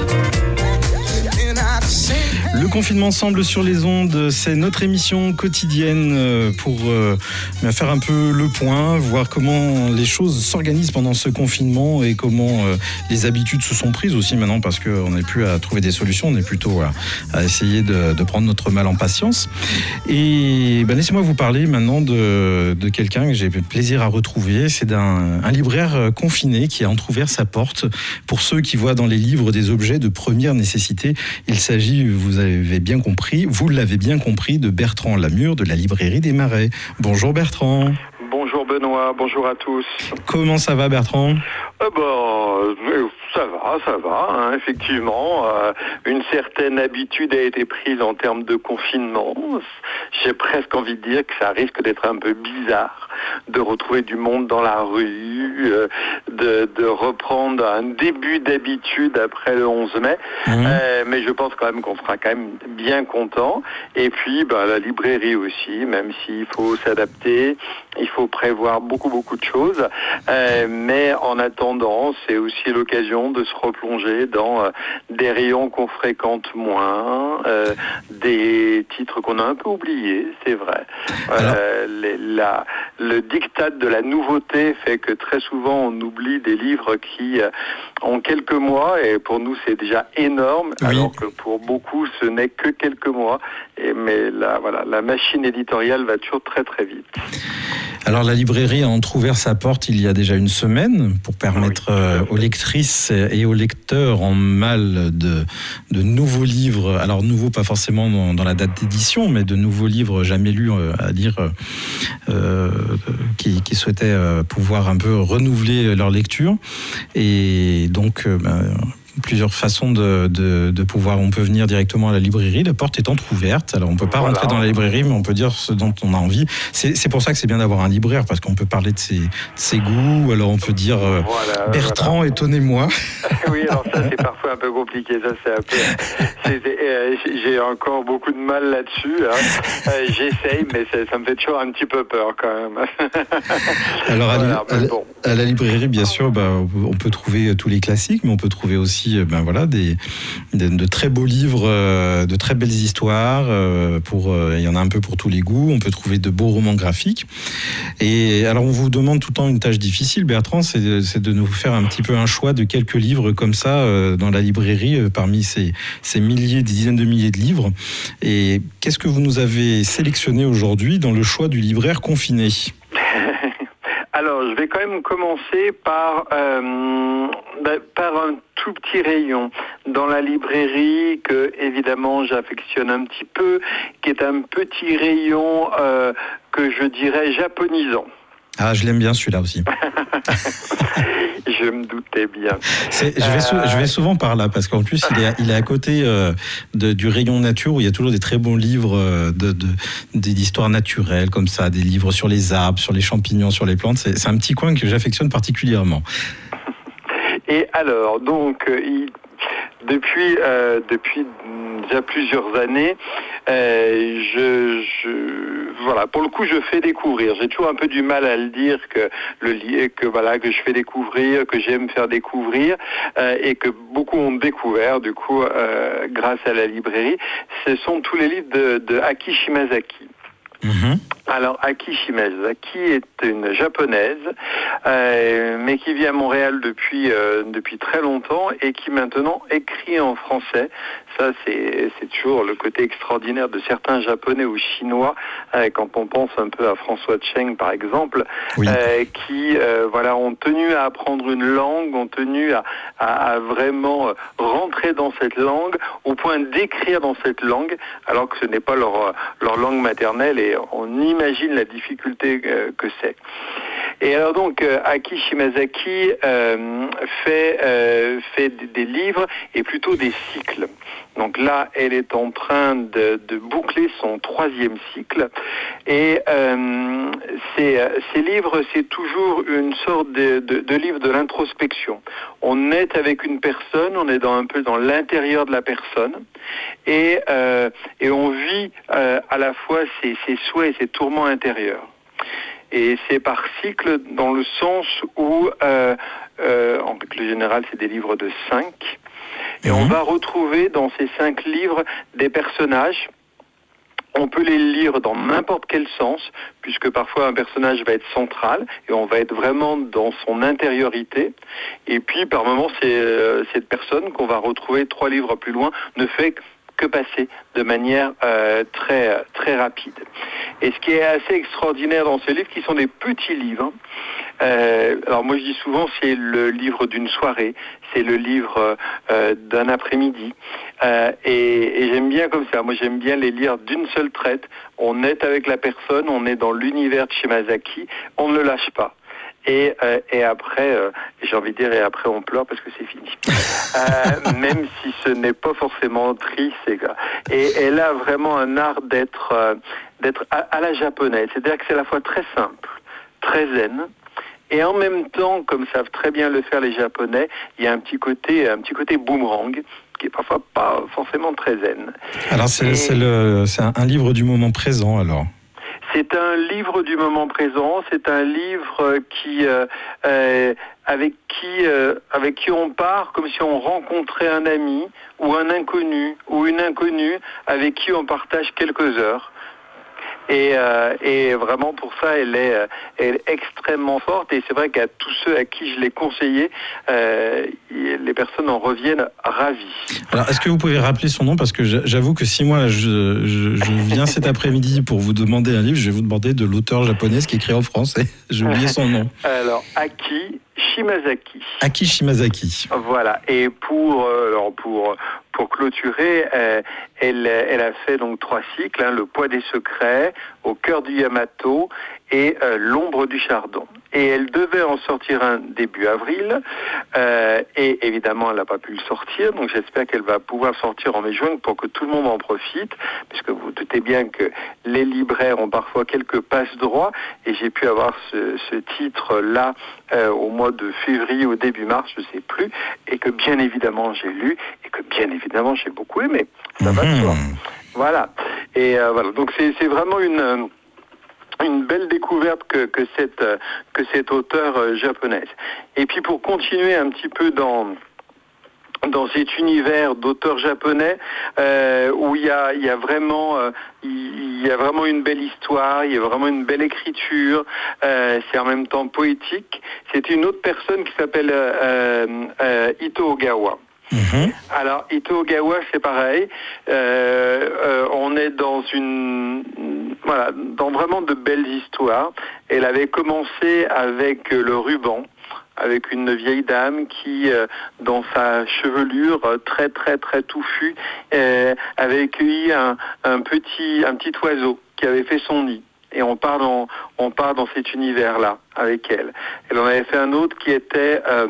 Le confinement ensemble sur les ondes, c'est notre émission quotidienne pour euh, faire un peu le point, voir comment les choses s'organisent pendant ce confinement et comment euh, les habitudes se sont prises aussi maintenant, parce qu'on n'est plus à trouver des solutions, on est plutôt à, à essayer de, de prendre notre mal en patience. Et ben, laissez-moi vous parler maintenant de, de quelqu'un que j'ai le plaisir à retrouver. C'est d'un un libraire confiné qui a entrouvert sa porte pour ceux qui voient dans les livres des objets de première nécessité. Il s'agit, vous avez bien compris, vous l'avez bien compris, de Bertrand Lamure de la librairie des Marais. Bonjour Bertrand. Bonjour Benoît, bonjour à tous. Comment ça va Bertrand ? Euh, bah, ça va, ça va, hein, effectivement. Euh, une certaine habitude a été prise en termes de confinement. J'ai presque envie de dire que ça risque d'être un peu bizarre de retrouver du monde dans la rue, euh, de, de reprendre un début d'habitude après le onze mai. Mmh. Euh, mais je pense quand même qu'on sera quand même bien content. Et puis, bah, la librairie aussi, même s'il faut s'adapter, il faut prévoir beaucoup, beaucoup de choses. Euh, mais en attendant, c'est aussi l'occasion de se replonger dans euh, des rayons qu'on fréquente moins, euh, des titres qu'on a un peu oubliés, c'est vrai. Euh, les, la, le diktat de la nouveauté fait que très souvent on oublie des livres qui euh, ont quelques mois, et pour nous c'est déjà énorme, oui. alors que pour beaucoup ce n'est que quelques mois. Et, mais la, voilà, la machine éditoriale va toujours très très vite. Alors la librairie a entrouvert sa porte il y a déjà une semaine pour permettre oui, aux lectrices et aux lecteurs en mal de, de nouveaux livres, alors nouveaux pas forcément dans, dans la date d'édition, mais de nouveaux livres jamais lus à lire, euh, qui, qui souhaitaient pouvoir un peu renouveler leur lecture. Et donc... Ben, plusieurs façons de, de, de pouvoir, on peut venir directement à la librairie, la porte est entrouverte, alors on ne peut pas voilà. rentrer dans la librairie, mais on peut dire ce dont on a envie. C'est, c'est pour ça que c'est bien d'avoir un libraire, parce qu'on peut parler de ses, de ses goûts, alors on peut dire euh, voilà, Bertrand, voilà. étonnez-moi. Oui, alors ça c'est parfois un peu compliqué, ça c'est un peu... C'est, euh, j'ai encore beaucoup de mal là-dessus, hein. euh, j'essaye, mais ça, ça me fait toujours un petit peu peur quand même. Alors à, voilà, à, bon. à la librairie, bien sûr, bah, on peut trouver tous les classiques, mais on peut trouver aussi Ben voilà, des, de, de très beaux livres, euh, de très belles histoires. Euh, pour, euh, il y en a un peu pour tous les goûts. On peut trouver de beaux romans graphiques. Et alors, on vous demande tout le temps une tâche difficile, Bertrand, c'est de, c'est de nous faire un petit peu un choix de quelques livres comme ça euh, dans la librairie, euh, parmi ces, ces milliers, des dizaines de milliers de livres. Et qu'est-ce que vous nous avez sélectionné aujourd'hui dans le choix du libraire confiné ? Alors, je vais quand même commencer par, euh, par un tout petit rayon dans la librairie que, évidemment, j'affectionne un petit peu, qui est un petit rayon euh, que je dirais japonisant. Ah, je l'aime bien celui-là aussi. Je me doutais bien. C'est, je, vais sou- euh... je vais souvent par là, parce qu'en plus, il est, il est à côté euh, de, du rayon nature, où il y a toujours des très bons livres euh, de, de, d'histoires naturelles, comme ça, des livres sur les arbres, sur les champignons, sur les plantes. C'est, c'est un petit coin que j'affectionne particulièrement. Et alors, donc, il... Depuis, euh, depuis déjà plusieurs années, euh, je, je, voilà, pour le coup, je fais découvrir. J'ai toujours un peu du mal à le dire que le que voilà que je fais découvrir, que j'aime faire découvrir, euh, et que beaucoup ont découvert du coup euh, grâce à la librairie. Ce sont tous les livres de, de Aki Shimazaki. Mmh. Alors, Aki Shimazaki est une japonaise, euh, mais qui vit à Montréal depuis euh, depuis très longtemps et qui maintenant écrit en français. Ça, c'est c'est toujours le côté extraordinaire de certains Japonais ou Chinois, euh, quand on pense un peu à François Cheng, par exemple, oui. euh, qui euh, voilà ont tenu à apprendre une langue, ont tenu à, à, à vraiment rentrer dans cette langue, au point d'écrire dans cette langue, alors que ce n'est pas leur leur langue maternelle. Et on imagine la difficulté euh, que c'est. Et alors donc, euh, Aki Shimazaki euh, fait, euh, fait des livres et plutôt des cycles. Donc là, elle est en train de, de boucler son troisième cycle. Et euh, ces, ces livres, c'est toujours une sorte de, de, de livre de l'introspection. On est avec une personne, on est dans, un peu dans l'intérieur de la personne, et, euh, et on vit euh, à la fois ses, ses souhaits et ses tourments intérieurs. Et c'est par cycle dans le sens où, euh, euh, en règle générale, c'est des livres de cinq. Et mmh. on va retrouver dans ces cinq livres des personnages. On peut les lire dans n'importe quel sens, puisque parfois un personnage va être central et on va être vraiment dans son intériorité. Et puis, par moments, c'est, euh, cette personne qu'on va retrouver trois livres plus loin ne fait que passer de manière euh, très très rapide. Et ce qui est assez extraordinaire dans ces livres, qui sont des petits livres, euh, alors moi je dis souvent c'est le livre d'une soirée, c'est le livre euh, d'un après-midi, euh, et, et j'aime bien comme ça, moi j'aime bien les lire d'une seule traite, on est avec la personne, on est dans l'univers de Shimazaki, on ne le lâche pas. Et, euh, et après, euh, j'ai envie de dire, et après on pleure parce que c'est fini. Euh, même si ce n'est pas forcément triste. Et, et elle a vraiment un art d'être, euh, d'être à, à la japonaise. C'est-à-dire que c'est à la fois très simple, très zen, et en même temps, comme savent très bien le faire les Japonais, il y a un petit côté, un petit côté boomerang, qui est parfois pas forcément très zen. Alors c'est, et... c'est, le, c'est un, un livre du moment présent, alors. C'est un livre du moment présent, c'est un livre qui, euh, euh, avec qui, euh, avec qui on part comme si on rencontrait un ami ou un inconnu ou une inconnue avec qui on partage quelques heures. Et, euh, et vraiment pour ça, elle est, elle est extrêmement forte. Et c'est vrai qu'à tous ceux à qui je l'ai conseillé, euh, les personnes en reviennent ravies. Alors, est-ce que vous pouvez rappeler son nom? Parce que j'avoue que si moi je, je, je viens cet après-midi pour vous demander un livre, je vais vous demander de l'auteur japonaise qui écrit en français. J'ai oublié son nom. Alors, Aki Shimazaki. Aki Shimazaki. Voilà. Et pour, euh, alors pour, pour clôturer, euh, elle, elle a fait donc trois cycles, hein, Le poids des secrets, Au cœur du Yamato et euh, L'ombre du chardon. Et elle devait en sortir un début avril, euh, et évidemment elle n'a pas pu le sortir, donc j'espère qu'elle va pouvoir sortir en mai-juin pour que tout le monde en profite, puisque vous doutez bien que les libraires ont parfois quelques passe-droits, et j'ai pu avoir ce, ce titre-là euh, au mois de février ou début mars, je ne sais plus, et que bien évidemment j'ai lu, et que bien évidemment j'ai beaucoup aimé. Ça va de soi. Voilà. Et euh, voilà, donc c'est, c'est vraiment une... une belle découverte que, que cette que cette auteure euh, japonaise. Et puis pour continuer un petit peu dans dans cet univers d'auteurs japonais euh, où il y a il y a vraiment euh, il y a vraiment une belle histoire, il y a vraiment une belle écriture, euh, c'est en même temps poétique. C'est une autre personne qui s'appelle euh, euh, Ito Ogawa. Mmh. Alors Ito Ogawa, c'est pareil. Euh, euh, on est dans une, voilà, dans vraiment de belles histoires. Elle avait commencé avec Le Ruban, avec une vieille dame qui, euh, dans sa chevelure euh, très très très touffue, euh, avait accueilli un, un petit un petit oiseau qui avait fait son nid. Et on part dans on part dans cet univers-là avec elle. Elle en avait fait un autre qui était euh,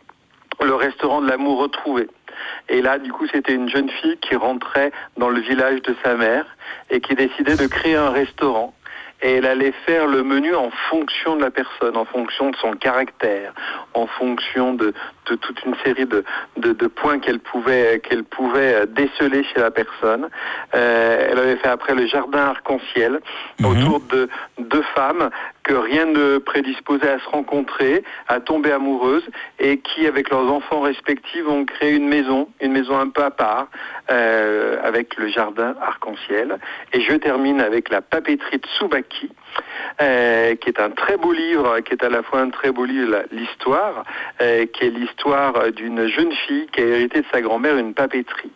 Le restaurant de l'amour retrouvé. Et là, du coup, c'était une jeune fille qui rentrait dans le village de sa mère et qui décidait de créer un restaurant. Et elle allait faire le menu en fonction de la personne, en fonction de son caractère, en fonction de, de toute une série de, de, de points qu'elle pouvait, qu'elle pouvait déceler chez la personne. Euh, elle avait fait après le jardin arc-en-ciel, mmh. autour de deux femmes que rien ne prédisposait à se rencontrer, à tomber amoureuses, et qui, avec leurs enfants respectifs, ont créé une maison, une maison un peu à part, euh, avec le jardin arc-en-ciel. Et je termine avec La papeterie de Tsubaki, euh, qui est un très beau livre, qui est à la fois un très beau livre, l'histoire, euh, qui est l'histoire d'une jeune fille qui a hérité de sa grand-mère une papeterie.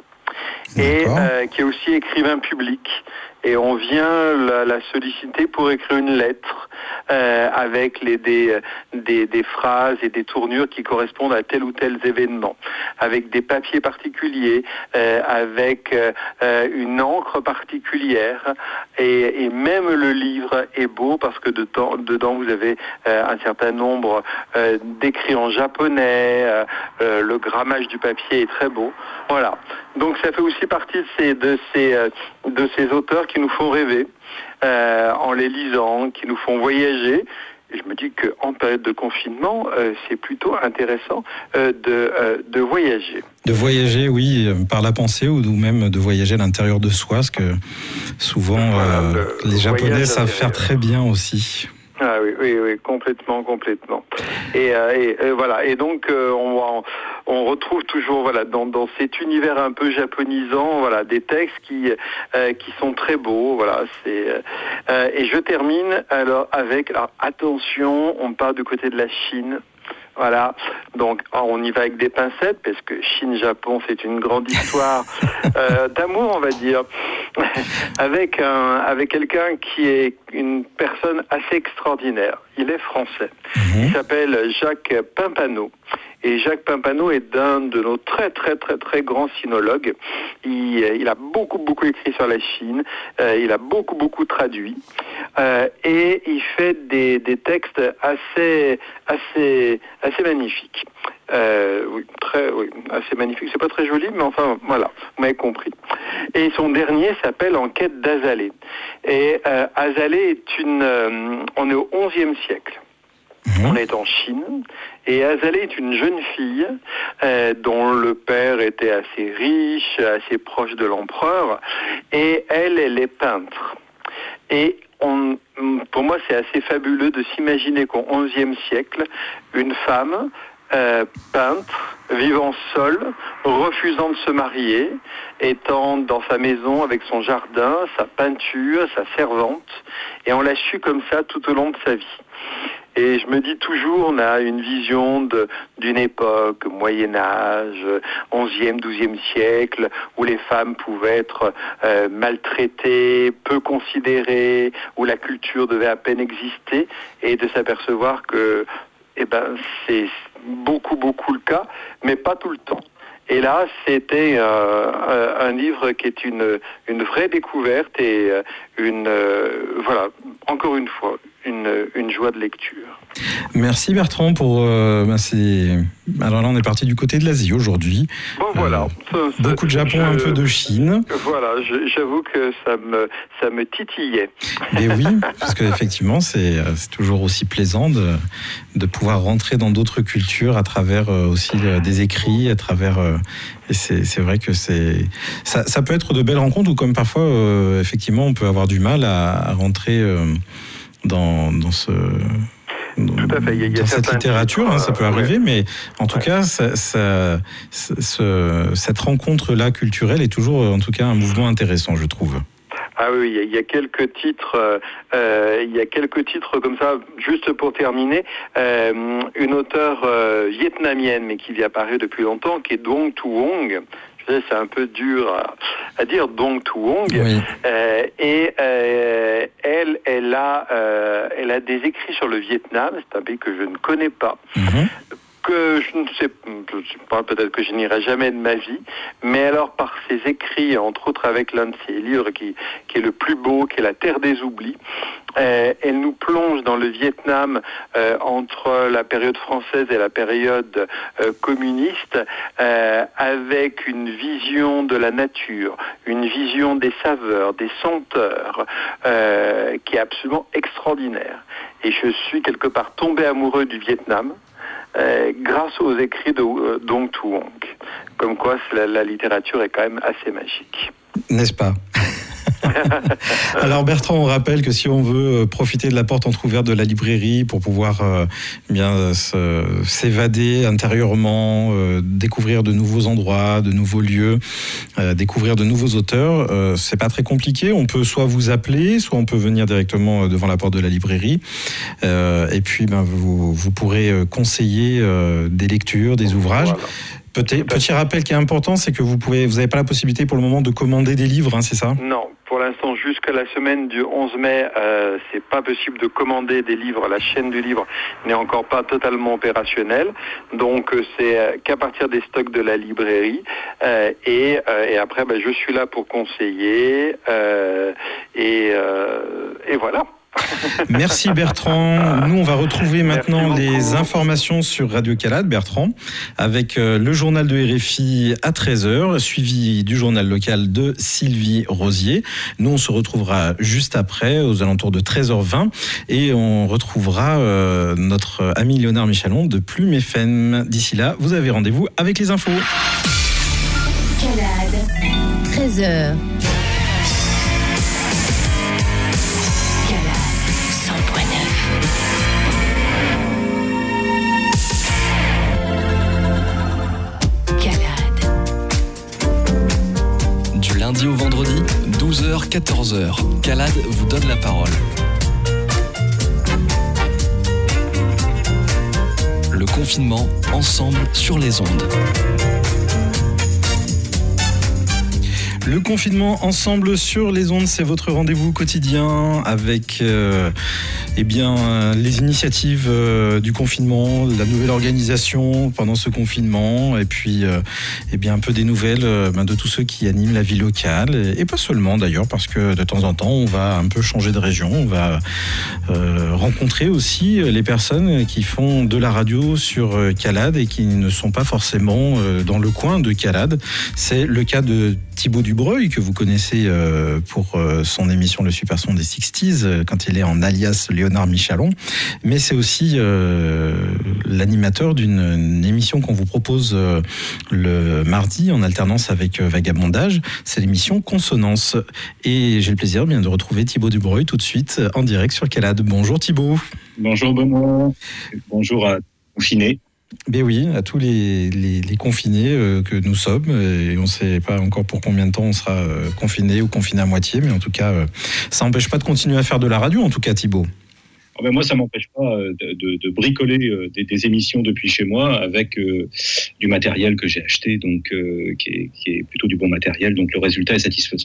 Et euh, qui est aussi écrivain public. Et on vient la, la solliciter pour écrire une lettre euh, avec les, des, des, des phrases et des tournures qui correspondent à tel ou tel événement, avec des papiers particuliers, euh, avec euh, une encre particulière. Et, et même le livre est beau parce que de temps, dedans vous avez euh, un certain nombre euh, d'écrits en japonais, euh, euh, le grammage du papier est très beau. Voilà. Donc ça fait aussi partie de ces, de ces, euh, de ces auteurs qui nous font rêver euh, en les lisant, qui nous font voyager. Et je me dis qu'en période de confinement, euh, c'est plutôt intéressant euh, de, euh, de voyager. De voyager, oui, par la pensée ou même de voyager à l'intérieur de soi, parce que souvent voilà, euh, le, les Japonais savent faire très bien aussi. Ah oui, oui, oui, complètement, complètement. Et, euh, et, et voilà. Et donc euh, on, on retrouve toujours, voilà, dans, dans cet univers un peu japonisant, voilà, des textes qui euh, qui sont très beaux. Voilà, c'est. Euh, et je termine alors avec, alors, attention, on part du côté de la Chine. Voilà, donc on y va avec des pincettes parce que Chine-Japon, c'est une grande histoire euh, d'amour, on va dire, avec un, avec quelqu'un qui est une personne assez extraordinaire. Il est français. Mmh. Il s'appelle Jacques Pimpano. Et Jacques Pimpano est d'un de nos très très très très grands sinologues. Il, il a beaucoup beaucoup écrit sur la Chine, euh, il a beaucoup beaucoup traduit, euh, et il fait des, des textes assez assez assez magnifiques. Euh, oui, très, oui, assez magnifique. C'est pas très joli, mais enfin, voilà, vous m'avez compris. Et son dernier s'appelle En quête d'Azalée. Et euh, Azalée est une, euh, on est au onzième siècle. Mmh. On est en Chine, et Azalée est une jeune fille euh, dont le père était assez riche, assez proche de l'empereur, et elle, elle est peintre. Et on, pour moi, c'est assez fabuleux de s'imaginer qu'au onzième siècle, une femme euh, peintre, vivant seul, refusant de se marier, étant dans sa maison avec son jardin, sa peinture, sa servante, et on l'a su comme ça tout au long de sa vie. Et je me dis toujours, on a une vision de, d'une époque, Moyen-Âge, onzième, douzième siècle, où les femmes pouvaient être euh, maltraitées, peu considérées, où la culture devait à peine exister, et de s'apercevoir que eh ben, c'est beaucoup, beaucoup le cas, mais pas tout le temps. Et là, c'était euh, un livre qui est une, une vraie découverte et une, euh, voilà, encore une fois, une, une joie de lecture. Merci Bertrand pour... Euh, bah c'est... Alors là, on est parti du côté de l'Asie aujourd'hui. Bon, voilà. Euh, ça, beaucoup de Japon, je, un peu de Chine. Voilà, je, j'avoue que ça me, ça me titillait. Et oui, parce qu'effectivement, c'est, c'est toujours aussi plaisant de, de pouvoir rentrer dans d'autres cultures à travers aussi des écrits, à travers... Et c'est, c'est vrai que c'est, ça, ça peut être de belles rencontres ou comme parfois, euh, effectivement, on peut avoir du mal à, à rentrer euh, dans, dans ce... Tout à fait. Il y a, il y a dans cette littérature, titres, hein, ça peut arriver, ouais. mais en tout ouais. cas, ça, ça, ça, ce, cette rencontre-là culturelle est toujours, en tout cas, un mouvement intéressant, je trouve. Ah oui, il y a quelques titres, euh, il y a quelques titres comme ça. Juste pour terminer, euh, une auteure euh, vietnamienne, mais qui vient apparaître depuis longtemps, qui est Doong Thu Oanh. Je sais, c'est un peu dur à, à dire, Doong Thu Oanh. Oui. Euh, et euh, elle, elle a, euh, elle a des écrits sur le Vietnam. C'est un pays que je ne connais pas. Mm-hmm. Que je ne sais pas, peut-être que je n'irai jamais de ma vie, mais alors par ses écrits, entre autres avec l'un de ses livres qui, qui est le plus beau, qui est La Terre des Oublis, euh, elle nous plonge dans le Vietnam euh, entre la période française et la période euh, communiste, euh, avec une vision de la nature, une vision des saveurs, des senteurs, euh, qui est absolument extraordinaire. Et je suis quelque part tombé amoureux du Vietnam, Euh, grâce aux écrits de euh, Doong Thu Oanh. Comme quoi, la, la littérature est quand même assez magique. N'est-ce pas ? Alors Bertrand, on rappelle que si on veut profiter de la porte entrouverte de la librairie pour pouvoir euh, bien se, s'évader intérieurement, euh, découvrir de nouveaux endroits, de nouveaux lieux, euh, découvrir de nouveaux auteurs, euh, c'est pas très compliqué. On peut soit vous appeler, soit on peut venir directement devant la porte de la librairie. Euh, et puis ben, vous, vous pourrez conseiller euh, des lectures, des ouvrages. Voilà. Petit, petit rappel qui est important, c'est que vous pouvez, vous n'avez pas la possibilité pour le moment de commander des livres, hein, c'est ça ? Non, pour l'instant, jusqu'à la semaine du onze mai, euh, c'est pas possible de commander des livres. La chaîne du livre n'est encore pas totalement opérationnelle, donc euh, c'est euh, qu'à partir des stocks de la librairie. Euh, et, euh, et après, ben, je suis là pour conseiller euh, et, euh, et voilà. Merci Bertrand. Nous, on va retrouver maintenant les informations sur Radio Calade, Bertrand, avec le journal de R F I à treize heures, suivi du journal local de Sylvie Rosier. Nous, on se retrouvera juste après, aux alentours de treize heures vingt, et on retrouvera euh, notre ami Léonard Michalon de Plume F M. D'ici là, vous avez rendez-vous avec les infos. Calade, treize heures. Lundi au vendredi, douze heures quatorze heures. Calade vous donne la parole. Le confinement, ensemble sur les ondes. Le confinement ensemble sur les ondes, c'est votre rendez-vous quotidien avec euh, eh bien, euh, les initiatives euh, du confinement, la nouvelle organisation pendant ce confinement et puis euh, eh bien, un peu des nouvelles euh, ben, de tous ceux qui animent la vie locale et, et pas seulement d'ailleurs parce que de temps en temps on va un peu changer de région, on va euh, rencontrer aussi les personnes qui font de la radio sur Calade et qui ne sont pas forcément euh, dans le coin de Calade. C'est le cas de Thibaut Dubreuil, que vous connaissez euh, pour euh, son émission Le Super Son des sixties, euh, quand il est en alias Léonard Michalon. Mais c'est aussi euh, l'animateur d'une une émission qu'on vous propose euh, le mardi, en alternance avec euh, Vagabondage. C'est l'émission Consonance. Et j'ai le plaisir bien de retrouver Thibaut Dubreuil tout de suite en direct sur Calade. Bonjour Thibaut. Bonjour Benoît. Bonjour à confinés. Ben oui, à tous les, les, les confinés euh, que nous sommes, et on ne sait pas encore pour combien de temps on sera euh, confinés ou confinés à moitié, mais en tout cas, euh, ça n'empêche pas de continuer à faire de la radio, en tout cas, Thibaut. Oh ben moi, ça ne m'empêche pas de, de, de bricoler euh, des, des émissions depuis chez moi avec euh, du matériel que j'ai acheté, donc euh, qui, est, qui est plutôt du bon matériel, donc le résultat est satisfaisant.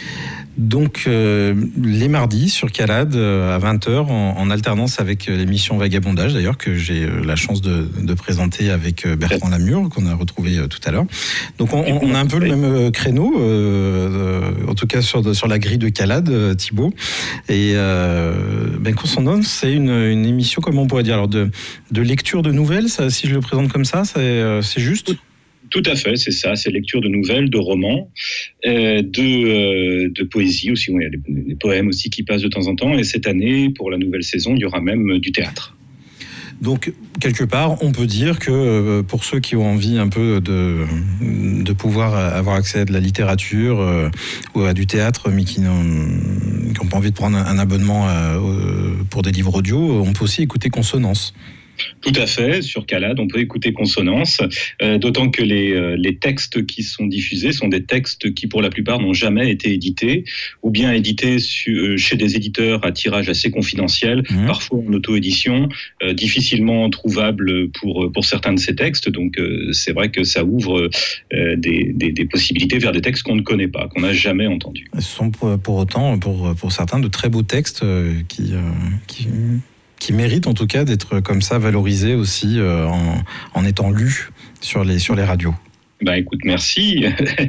Donc, euh, les mardis sur Calade euh, à vingt heures, en, en alternance avec euh, l'émission Vagabondage, d'ailleurs, que j'ai euh, la chance de, de présenter avec euh, Bertrand Lamure, qu'on a retrouvé euh, tout à l'heure. Donc, on, on, on a un peu le même euh, créneau, euh, euh, en tout cas sur, sur la grille de Calade, euh, Thibaut. Et euh, ben, Consonance, c'est une, une émission, comment on pourrait dire, alors de, de lecture de nouvelles, ça, si je le présente comme ça, c'est, euh, c'est juste ? Tout à fait, c'est ça, c'est lecture de nouvelles, de romans, euh, de, euh, de poésie aussi, il y a des, des poèmes aussi qui passent de temps en temps, et cette année, pour la nouvelle saison, il y aura même du théâtre. Donc, quelque part, on peut dire que euh, pour ceux qui ont envie un peu de, de pouvoir avoir accès à de la littérature euh, ou à du théâtre, mais qui n'ont, qui n'ont pas envie de prendre un abonnement à, euh, pour des livres audio, on peut aussi écouter Consonance. Tout à fait, sur Calade, on peut écouter Consonance, euh, d'autant que les, euh, les textes qui sont diffusés sont des textes qui, pour la plupart, n'ont jamais été édités, ou bien édités su, euh, chez des éditeurs à tirage assez confidentiel, mmh. parfois en auto-édition, euh, difficilement trouvables pour, pour certains de ces textes. Donc, euh, c'est vrai que ça ouvre euh, des, des, des possibilités vers des textes qu'on ne connaît pas, qu'on n'a jamais entendus. Ce sont pour, pour autant, pour, pour certains, de très beaux textes euh, qui... Euh, qui... qui mérite en tout cas d'être comme ça valorisé aussi euh, en, en étant lu sur les, sur les radios. Bah écoute, merci.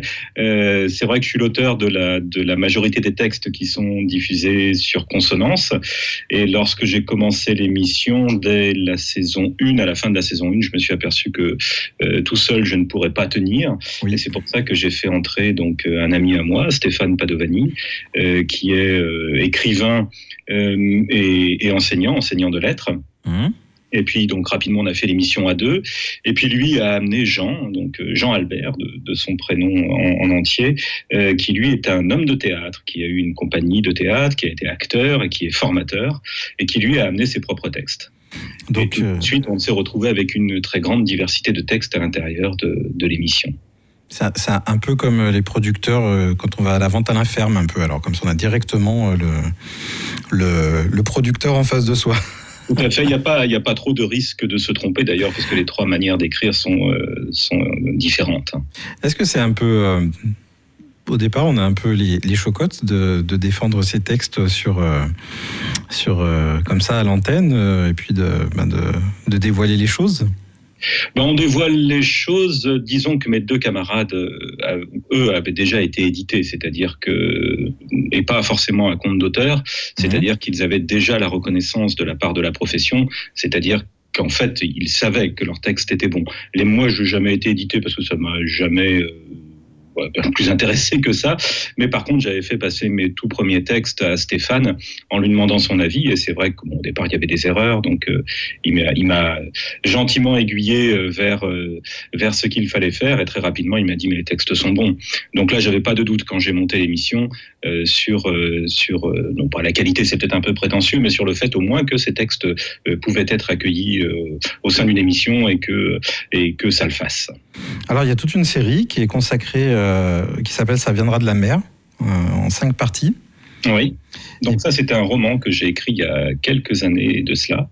euh, c'est vrai que je suis l'auteur de la, de la majorité des textes qui sont diffusés sur Consonance. Et lorsque j'ai commencé l'émission, dès la saison un, à la fin de la saison un, je me suis aperçu que euh, tout seul, je ne pourrais pas tenir. Oui. Et c'est pour ça que j'ai fait entrer donc, un ami à moi, Stéphane Padovani, euh, qui est euh, écrivain euh, et, et enseignant, enseignant de lettres. Mmh. Et puis, donc, rapidement, on a fait l'émission à deux. Et puis, lui a amené Jean, donc Jean Albert, de, de son prénom en, en entier, euh, qui, lui, est un homme de théâtre, qui a eu une compagnie de théâtre, qui a été acteur et qui est formateur, et qui, lui, a amené ses propres textes. Donc, et tout de suite, on s'est retrouvé avec une très grande diversité de textes à l'intérieur de, de l'émission. C'est, c'est un peu comme les producteurs euh, quand on va à la vente à la ferme, un peu. Alors, comme ça, on a directement euh, le, le, le producteur en face de soi. Tout à fait, il n'y a pas, il n'y a pas trop de risque de se tromper d'ailleurs, parce que les trois manières d'écrire sont, euh, sont différentes. Est-ce que c'est un peu... Euh, au départ, on a un peu les, les chocottes de, de défendre ces textes sur, euh, sur, euh, comme ça à l'antenne, euh, et puis de, ben de, de dévoiler les choses ? Ben, on dévoile les choses. Disons que mes deux camarades, euh, eux, avaient déjà été édités, c'est-à-dire que, et pas forcément à compte d'auteur, c'est-à-dire mmh. qu'ils avaient déjà la reconnaissance de la part de la profession, c'est-à-dire qu'en fait, ils savaient que leur texte était bon. Les moi, je n'ai jamais été édité parce que ça m'a jamais... Euh, plus intéressé que ça, mais par contre j'avais fait passer mes tout premiers textes à Stéphane en lui demandant son avis, et c'est vrai qu'au bon, départ il y avait des erreurs, donc euh, il, m'a, il m'a gentiment aiguillé vers, euh, vers ce qu'il fallait faire, et très rapidement il m'a dit mais les textes sont bons. Donc là j'avais pas de doute quand j'ai monté l'émission euh, sur, euh, sur euh, non pas la qualité, c'est peut-être un peu prétentieux, mais sur le fait au moins que ces textes euh, pouvaient être accueillis euh, au sein d'une émission et que, et que ça le fasse. Alors il y a toute une série qui est consacrée euh, qui s'appelle Ça viendra de la mer, euh, en cinq parties. Oui, donc Et... ça c'était un roman que j'ai écrit il y a quelques années de cela,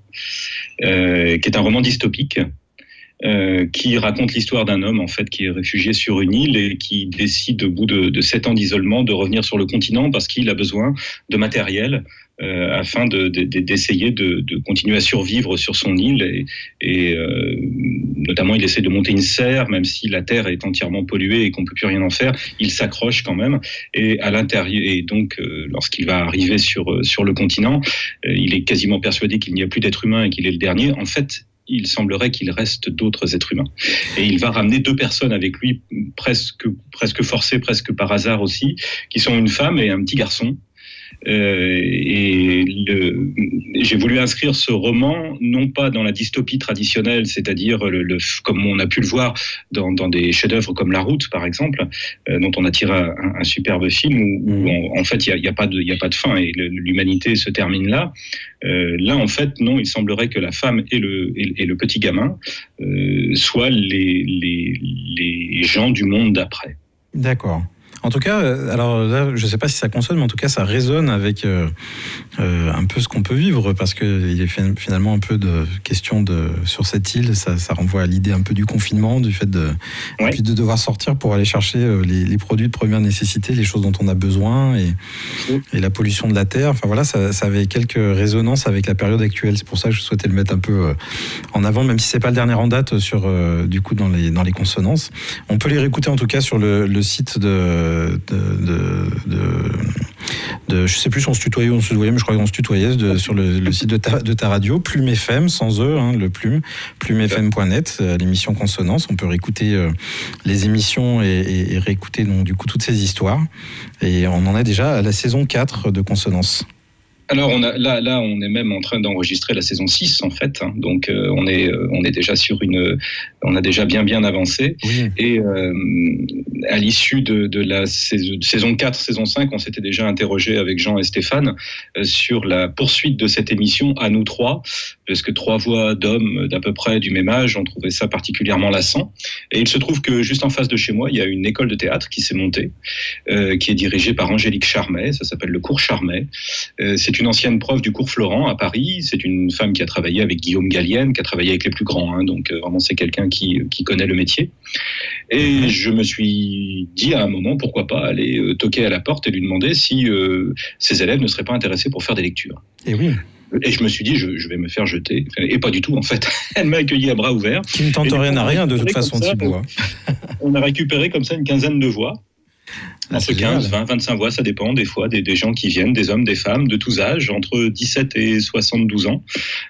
euh, qui est un roman dystopique, euh, qui raconte l'histoire d'un homme en fait qui est réfugié sur une île et qui décide au bout de, de sept ans d'isolement de revenir sur le continent parce qu'il a besoin de matériel Euh, afin de, de, d'essayer de, de continuer à survivre sur son île et, et euh, notamment il essaie de monter une serre même si la terre est entièrement polluée et qu'on ne peut plus rien en faire, il s'accroche quand même et à l'intérieur et donc euh, lorsqu'il va arriver sur, sur le continent euh, il est quasiment persuadé qu'il n'y a plus d'être humain et qu'il est le dernier. En fait il semblerait qu'il reste d'autres êtres humains. Et il va ramener deux personnes avec lui, presque, presque forcées, presque par hasard aussi, qui sont une femme et un petit garçon. Euh, et le, j'ai voulu inscrire ce roman non pas dans la dystopie traditionnelle, c'est-à-dire le, le, comme on a pu le voir dans, dans des chefs-d'œuvre comme La Route, par exemple, euh, dont on a tiré un, un superbe film où, où en, en fait il n'y a, a, pas de, y a pas de fin et le, l'humanité se termine là. Euh, là, en fait, non, il semblerait que la femme et le, et, et le petit gamin euh, soient les, les, les gens du monde d'après. D'accord. En tout cas, alors là, je ne sais pas si ça consonne, mais en tout cas, ça résonne avec euh, euh, un peu ce qu'on peut vivre, parce qu'il est finalement un peu de question de sur cette île. Ça, ça renvoie à l'idée un peu du confinement, du fait de, ouais. et puis de devoir sortir pour aller chercher les, les produits de première nécessité, les choses dont on a besoin, et, oui. et la pollution de la terre. Enfin voilà, ça, ça avait quelques résonances avec la période actuelle. C'est pour ça que je souhaitais le mettre un peu en avant, même si c'est pas le dernier en date sur euh, du coup dans les dans les consonances. On peut les réécouter en tout cas sur le, le site de De, de, de, de, je sais plus si on se tutoyait ou on se tutoyait, mais je crois qu'on se tutoyait de, sur le, le site de ta, de ta radio, Plume F M, sans E, hein, le Plume, plume f m point net, l'émission Consonance. On peut réécouter euh, les émissions et, et, et réécouter donc, du coup toutes ces histoires. Et on en est déjà à la saison quatre de Consonance. Alors on a, là, là, on est même en train d'enregistrer la saison six en fait. Hein, donc euh, on est, euh, on est déjà sur une, on a déjà bien bien avancé. Oui. Et euh, à l'issue de, de la saison, saison quatre, saison cinq, on s'était déjà interrogé avec Jean et Stéphane euh, sur la poursuite de cette émission à nous trois, parce que trois voix d'hommes d'à peu près du même âge, on trouvait ça particulièrement lassant. Et il se trouve que juste en face de chez moi, il y a une école de théâtre qui s'est montée, euh, qui est dirigée par Angélique Charmet. Ça s'appelle le cours Charmet. Euh, c'est une ancienne prof du cours Florent à Paris. C'est une femme qui a travaillé avec Guillaume Gallienne, qui a travaillé avec les plus grands. Hein, donc euh, vraiment, c'est quelqu'un qui, qui connaît le métier. Et je me suis dit à un moment, pourquoi pas aller euh, toquer à la porte et lui demander si euh, ses élèves ne seraient pas intéressés pour faire des lectures. Et oui. Et je me suis dit, je, je vais me faire jeter. Et pas du tout, en fait. Elle m'a accueilli à bras ouverts. Qui ne tente rien à rien, de toute façon, Thibaut. On a récupéré comme ça une quinzaine de voix. Ah, entre quinze, vingt, vingt-cinq voix, ça dépend des fois, des, des gens qui viennent, des hommes, des femmes, de tous âges, entre dix-sept et soixante-douze ans,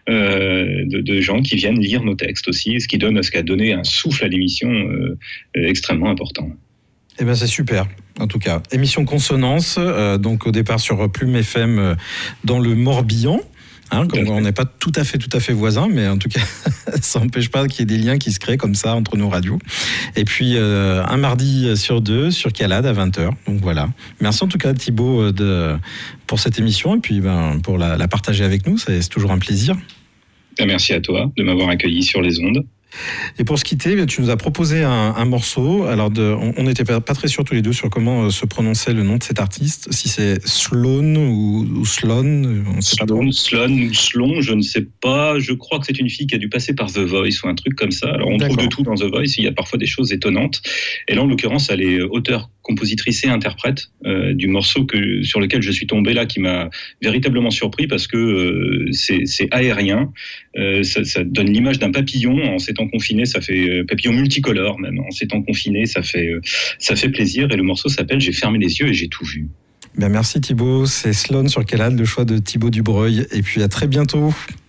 euh, de, de gens qui viennent lire nos textes aussi, ce qui donne, ce qui a donné un souffle à l'émission euh, extrêmement important. Eh ben c'est super, en tout cas. Émission Consonance, euh, donc au départ sur Plume F M euh, dans le Morbihan. Hein, comme on n'est pas tout à fait tout à fait voisins, mais en tout cas ça n'empêche pas qu'il y ait des liens qui se créent comme ça entre nos radios. Et puis euh, un mardi sur deux sur Calade à vingt heures. Donc voilà. Merci en tout cas Thibaut de, pour cette émission et puis ben, pour la, la partager avec nous, c'est, c'est toujours un plaisir. Merci à toi de m'avoir accueilli sur les ondes. Et pour se quitter, tu nous as proposé un, un morceau. Alors, de, on n'était pas, pas très sûrs tous les deux sur comment se prononçait le nom de cet artiste. Si c'est Sloan ou, ou Sloan, on sait pas Sloan, Sloan ou Sloan, je ne sais pas. Je crois que c'est une fille qui a dû passer par The Voice ou un truc comme ça. Alors, on D'accord. trouve de tout dans The Voice. Il y a parfois des choses étonnantes. Et là, en l'occurrence, elle est auteure, compositrice et interprète euh, du morceau que, sur lequel je suis tombé là, qui m'a véritablement surpris parce que euh, c'est, c'est aérien. Euh, ça, ça donne l'image d'un papillon en s'étant confiné, ça fait euh, papillon multicolore même. En s'étant confiné, ça fait euh, ça fait plaisir. Et le morceau s'appelle J'ai fermé les yeux et j'ai tout vu. Ben merci Thibaut. C'est Sloan sur Calade, le choix de Thibaut Dubreuil. Et puis à très bientôt.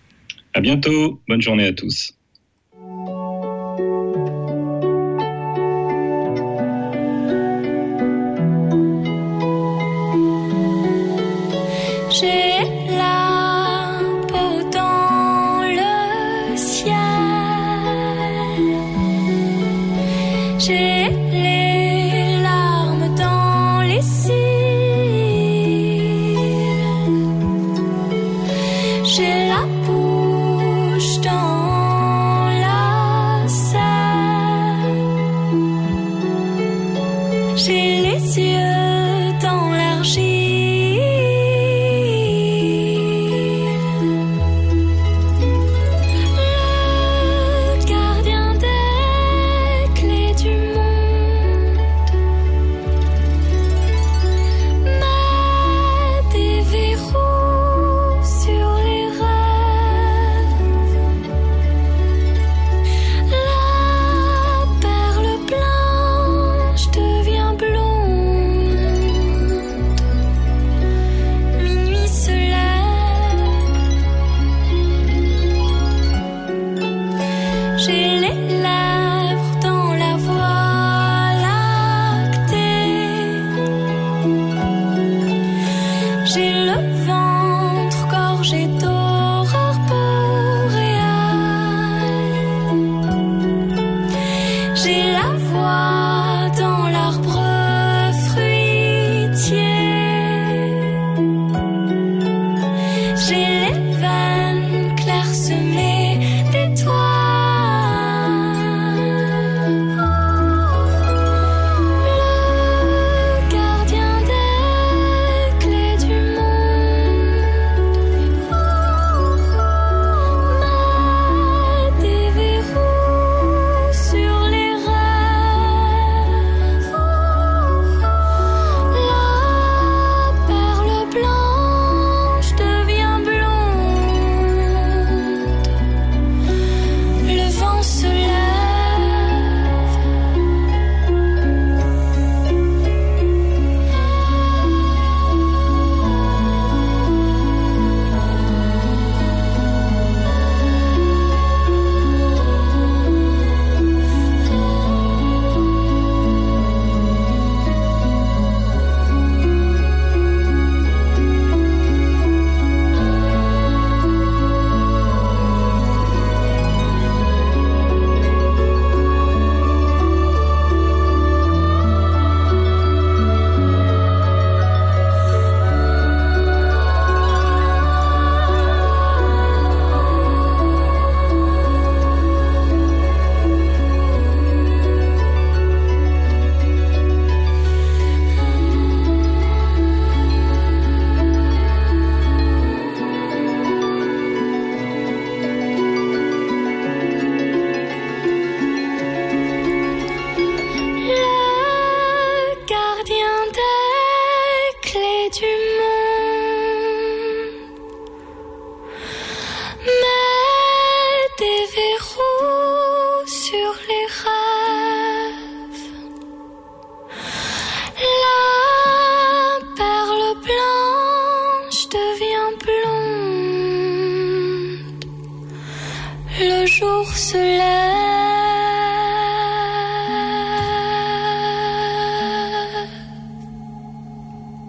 À bientôt. Bonne journée à tous. J'ai la bouche dans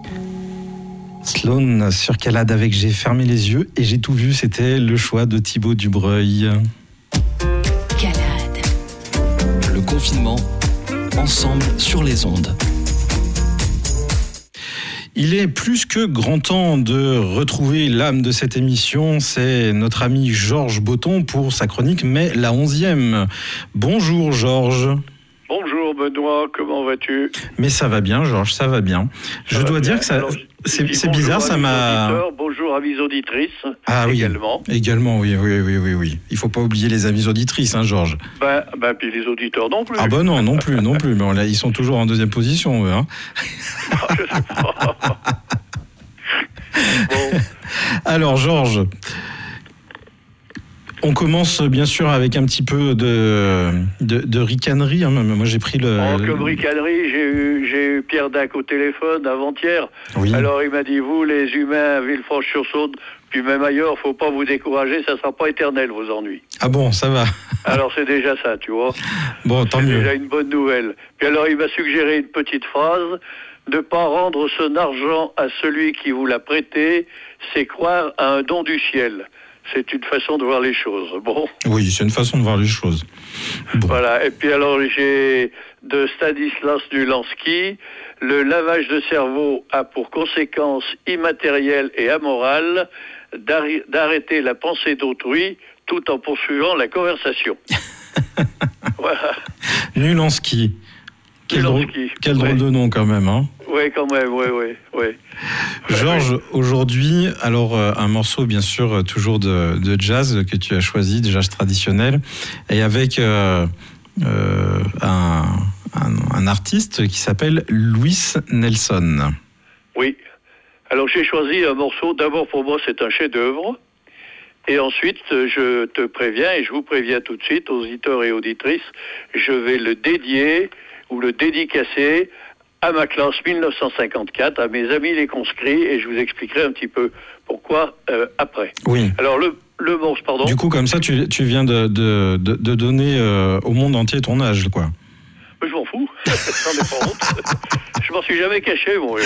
Sloan sur Calade avec J'ai fermé les yeux et j'ai tout vu, c'était le choix de Thibaut Dubreuil. Calade. Le confinement, ensemble sur les ondes. Il est plus que grand temps de retrouver l'âme de cette émission. C'est notre ami Georges Botton pour sa chronique, mais la onzième. Bonjour Georges. Bonjour Benoît, comment vas-tu? Mais ça va bien Georges, ça va bien. Ça Je va dois bien. dire que ça, Alors, c'est, c'est bizarre, ça m'a... Auditeurs, bonjour à mes auditrices Ah oui, également. Également, oui, oui, oui, oui, oui. Il faut pas oublier les amis auditrices, hein Georges. Ben, ben, puis les auditeurs non plus. Ah ben non, non plus, non plus. Mais on, là, ils sont toujours en deuxième position, eux, hein. Je sais pas. Bon. Alors Georges, on commence bien sûr avec un petit peu de, de, de ricanerie. Hein. Moi j'ai pris le... Oh, comme ricanerie, j'ai eu, j'ai eu Pierre Dac au téléphone avant-hier. Oui. Alors il m'a dit, vous les humains à Villefranche-sur-Saône, puis même ailleurs, faut pas vous décourager, ça sera pas éternel vos ennuis. Ah bon, ça va. Alors c'est déjà ça, tu vois. Bon, tant c'est mieux. déjà une bonne nouvelle. Puis alors il m'a suggéré une petite phrase. Ne pas rendre son argent à celui qui vous l'a prêté, c'est croire à un don du ciel. C'est une façon de voir les choses. Bon. Oui, c'est une façon de voir les choses. Bon. Voilà. Et puis alors, j'ai de Stanislas Dulansky, le lavage de cerveau a pour conséquence immatérielle et amorale d'arri- d'arrêter la pensée d'autrui tout en poursuivant la conversation. Voilà. Nulansky. Quel, drôle, quel drôle ouais. de nom quand même, hein. Oui, quand même, oui, oui, oui. Georges, aujourd'hui, alors euh, un morceau bien sûr euh, toujours de, de jazz que tu as choisi, de jazz traditionnel, et avec euh, euh, un, un, un artiste qui s'appelle Louis Nelson. Oui. Alors j'ai choisi un morceau, d'abord pour moi c'est un chef-d'œuvre, et ensuite je te préviens, et je vous préviens tout de suite, aux auditeurs et auditrices, je vais le dédier ou le dédicacer à ma classe mille neuf cent cinquante-quatre, à mes amis les conscrits, et je vous expliquerai un petit peu pourquoi euh, après. Oui. Alors le, le morceau, pardon. Du coup, comme ça, tu, tu viens de, de, de, de donner euh, au monde entier ton âge, quoi. Mais je m'en fous, j'en ai pas honte. Je m'en suis jamais caché, moi.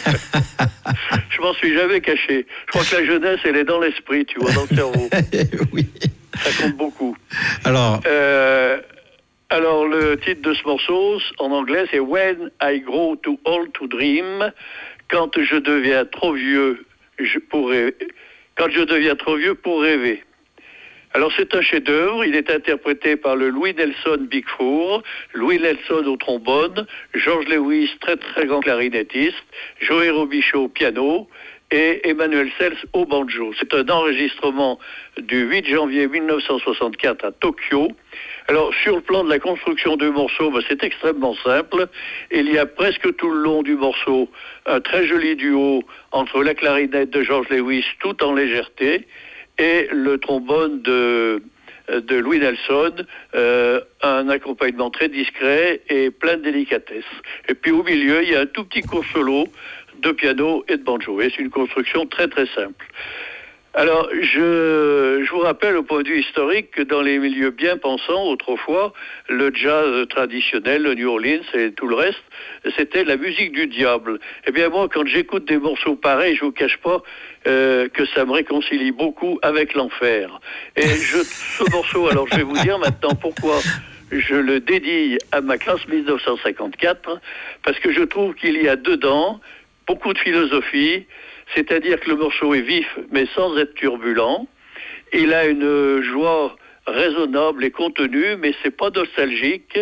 Je m'en suis jamais caché. Je crois que la jeunesse, elle est dans l'esprit, tu vois, dans le cerveau. Oui. Ça compte beaucoup. Alors... Euh, Alors, le titre de ce morceau, en anglais, c'est « When I grow too old to dream », quand je deviens trop vieux je, pour rêver, quand je deviens trop vieux pour rêver. Alors, c'est un chef-d'œuvre, il est interprété par le Louis Nelson Big Four, Louis Nelson au trombone, George Lewis, très très grand clarinettiste, Joey Robichaud au piano, et Emmanuel Sels au banjo. C'est un enregistrement du huit janvier mille neuf cent soixante-quatre à Tokyo. Alors, sur le plan de la construction du morceau, ben, c'est extrêmement simple. Il y a presque tout le long du morceau un très joli duo entre la clarinette de George Lewis, tout en légèreté, et le trombone de, de Louis Nelson, euh, un accompagnement très discret et plein de délicatesse. Et puis au milieu, il y a un tout petit court solo de piano et de banjo. Et c'est une construction très très simple. Alors, je, je vous rappelle au point de vue historique que dans les milieux bien pensants, autrefois, le jazz traditionnel, le New Orleans et tout le reste, c'était la musique du diable. Eh bien moi, quand j'écoute des morceaux pareils, je vous cache pas euh, que ça me réconcilie beaucoup avec l'enfer. Et je, ce morceau, alors je vais vous dire maintenant pourquoi je le dédie à ma classe mille neuf cent cinquante-quatre, parce que je trouve qu'il y a dedans beaucoup de philosophie, c'est-à-dire que le morceau est vif, mais sans être turbulent. Il a une joie raisonnable et contenue, mais c'est pas nostalgique.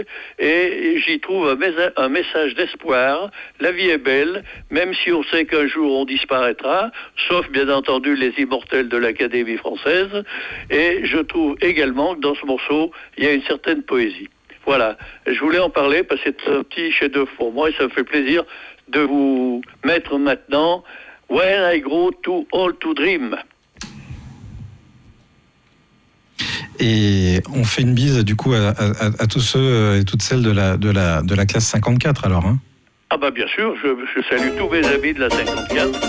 Et j'y trouve un, mes- un message d'espoir. La vie est belle, même si on sait qu'un jour on disparaîtra, sauf bien entendu les immortels de l'Académie française. Et je trouve également que dans ce morceau, il y a une certaine poésie. Voilà, je voulais en parler parce que c'est un petit chef-d'œuvre pour moi et ça me fait plaisir de vous mettre maintenant When I grow too old to dream. Et on fait une bise du coup à, à, à tous ceux et toutes celles de la, de la, de la classe cinquante-quatre alors, hein. Ah bah bien sûr, je, je salue tous mes amis de la cinquante-quatre.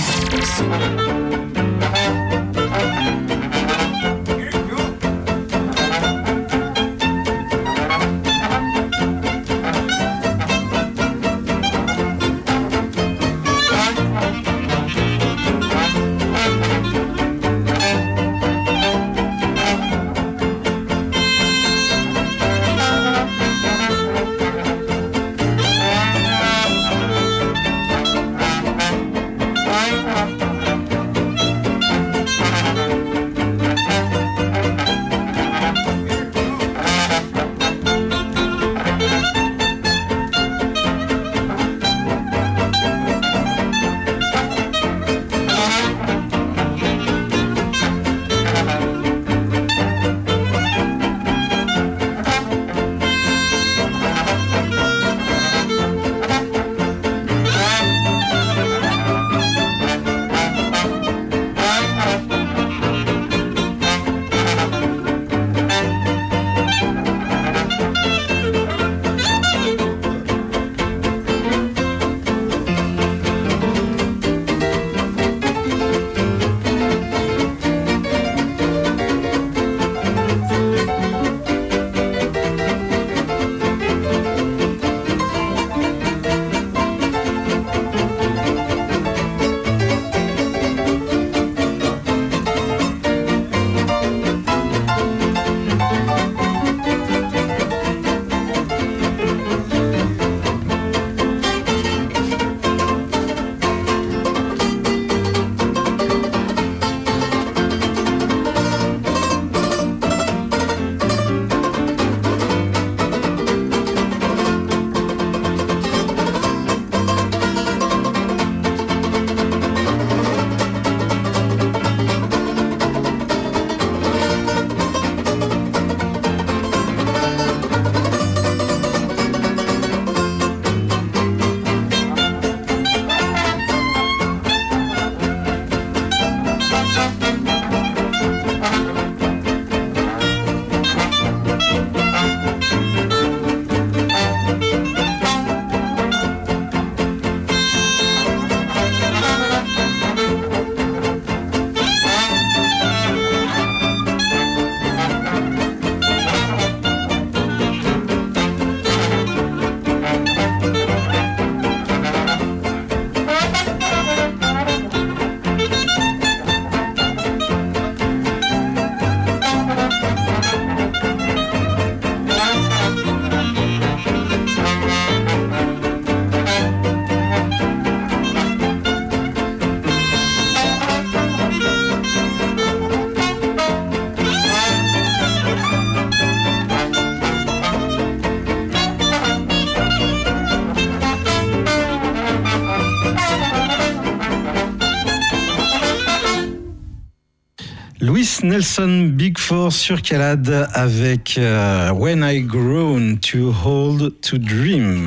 Louis Nelson, Big Four sur Calade avec euh, When I Grown to Hold to Dream.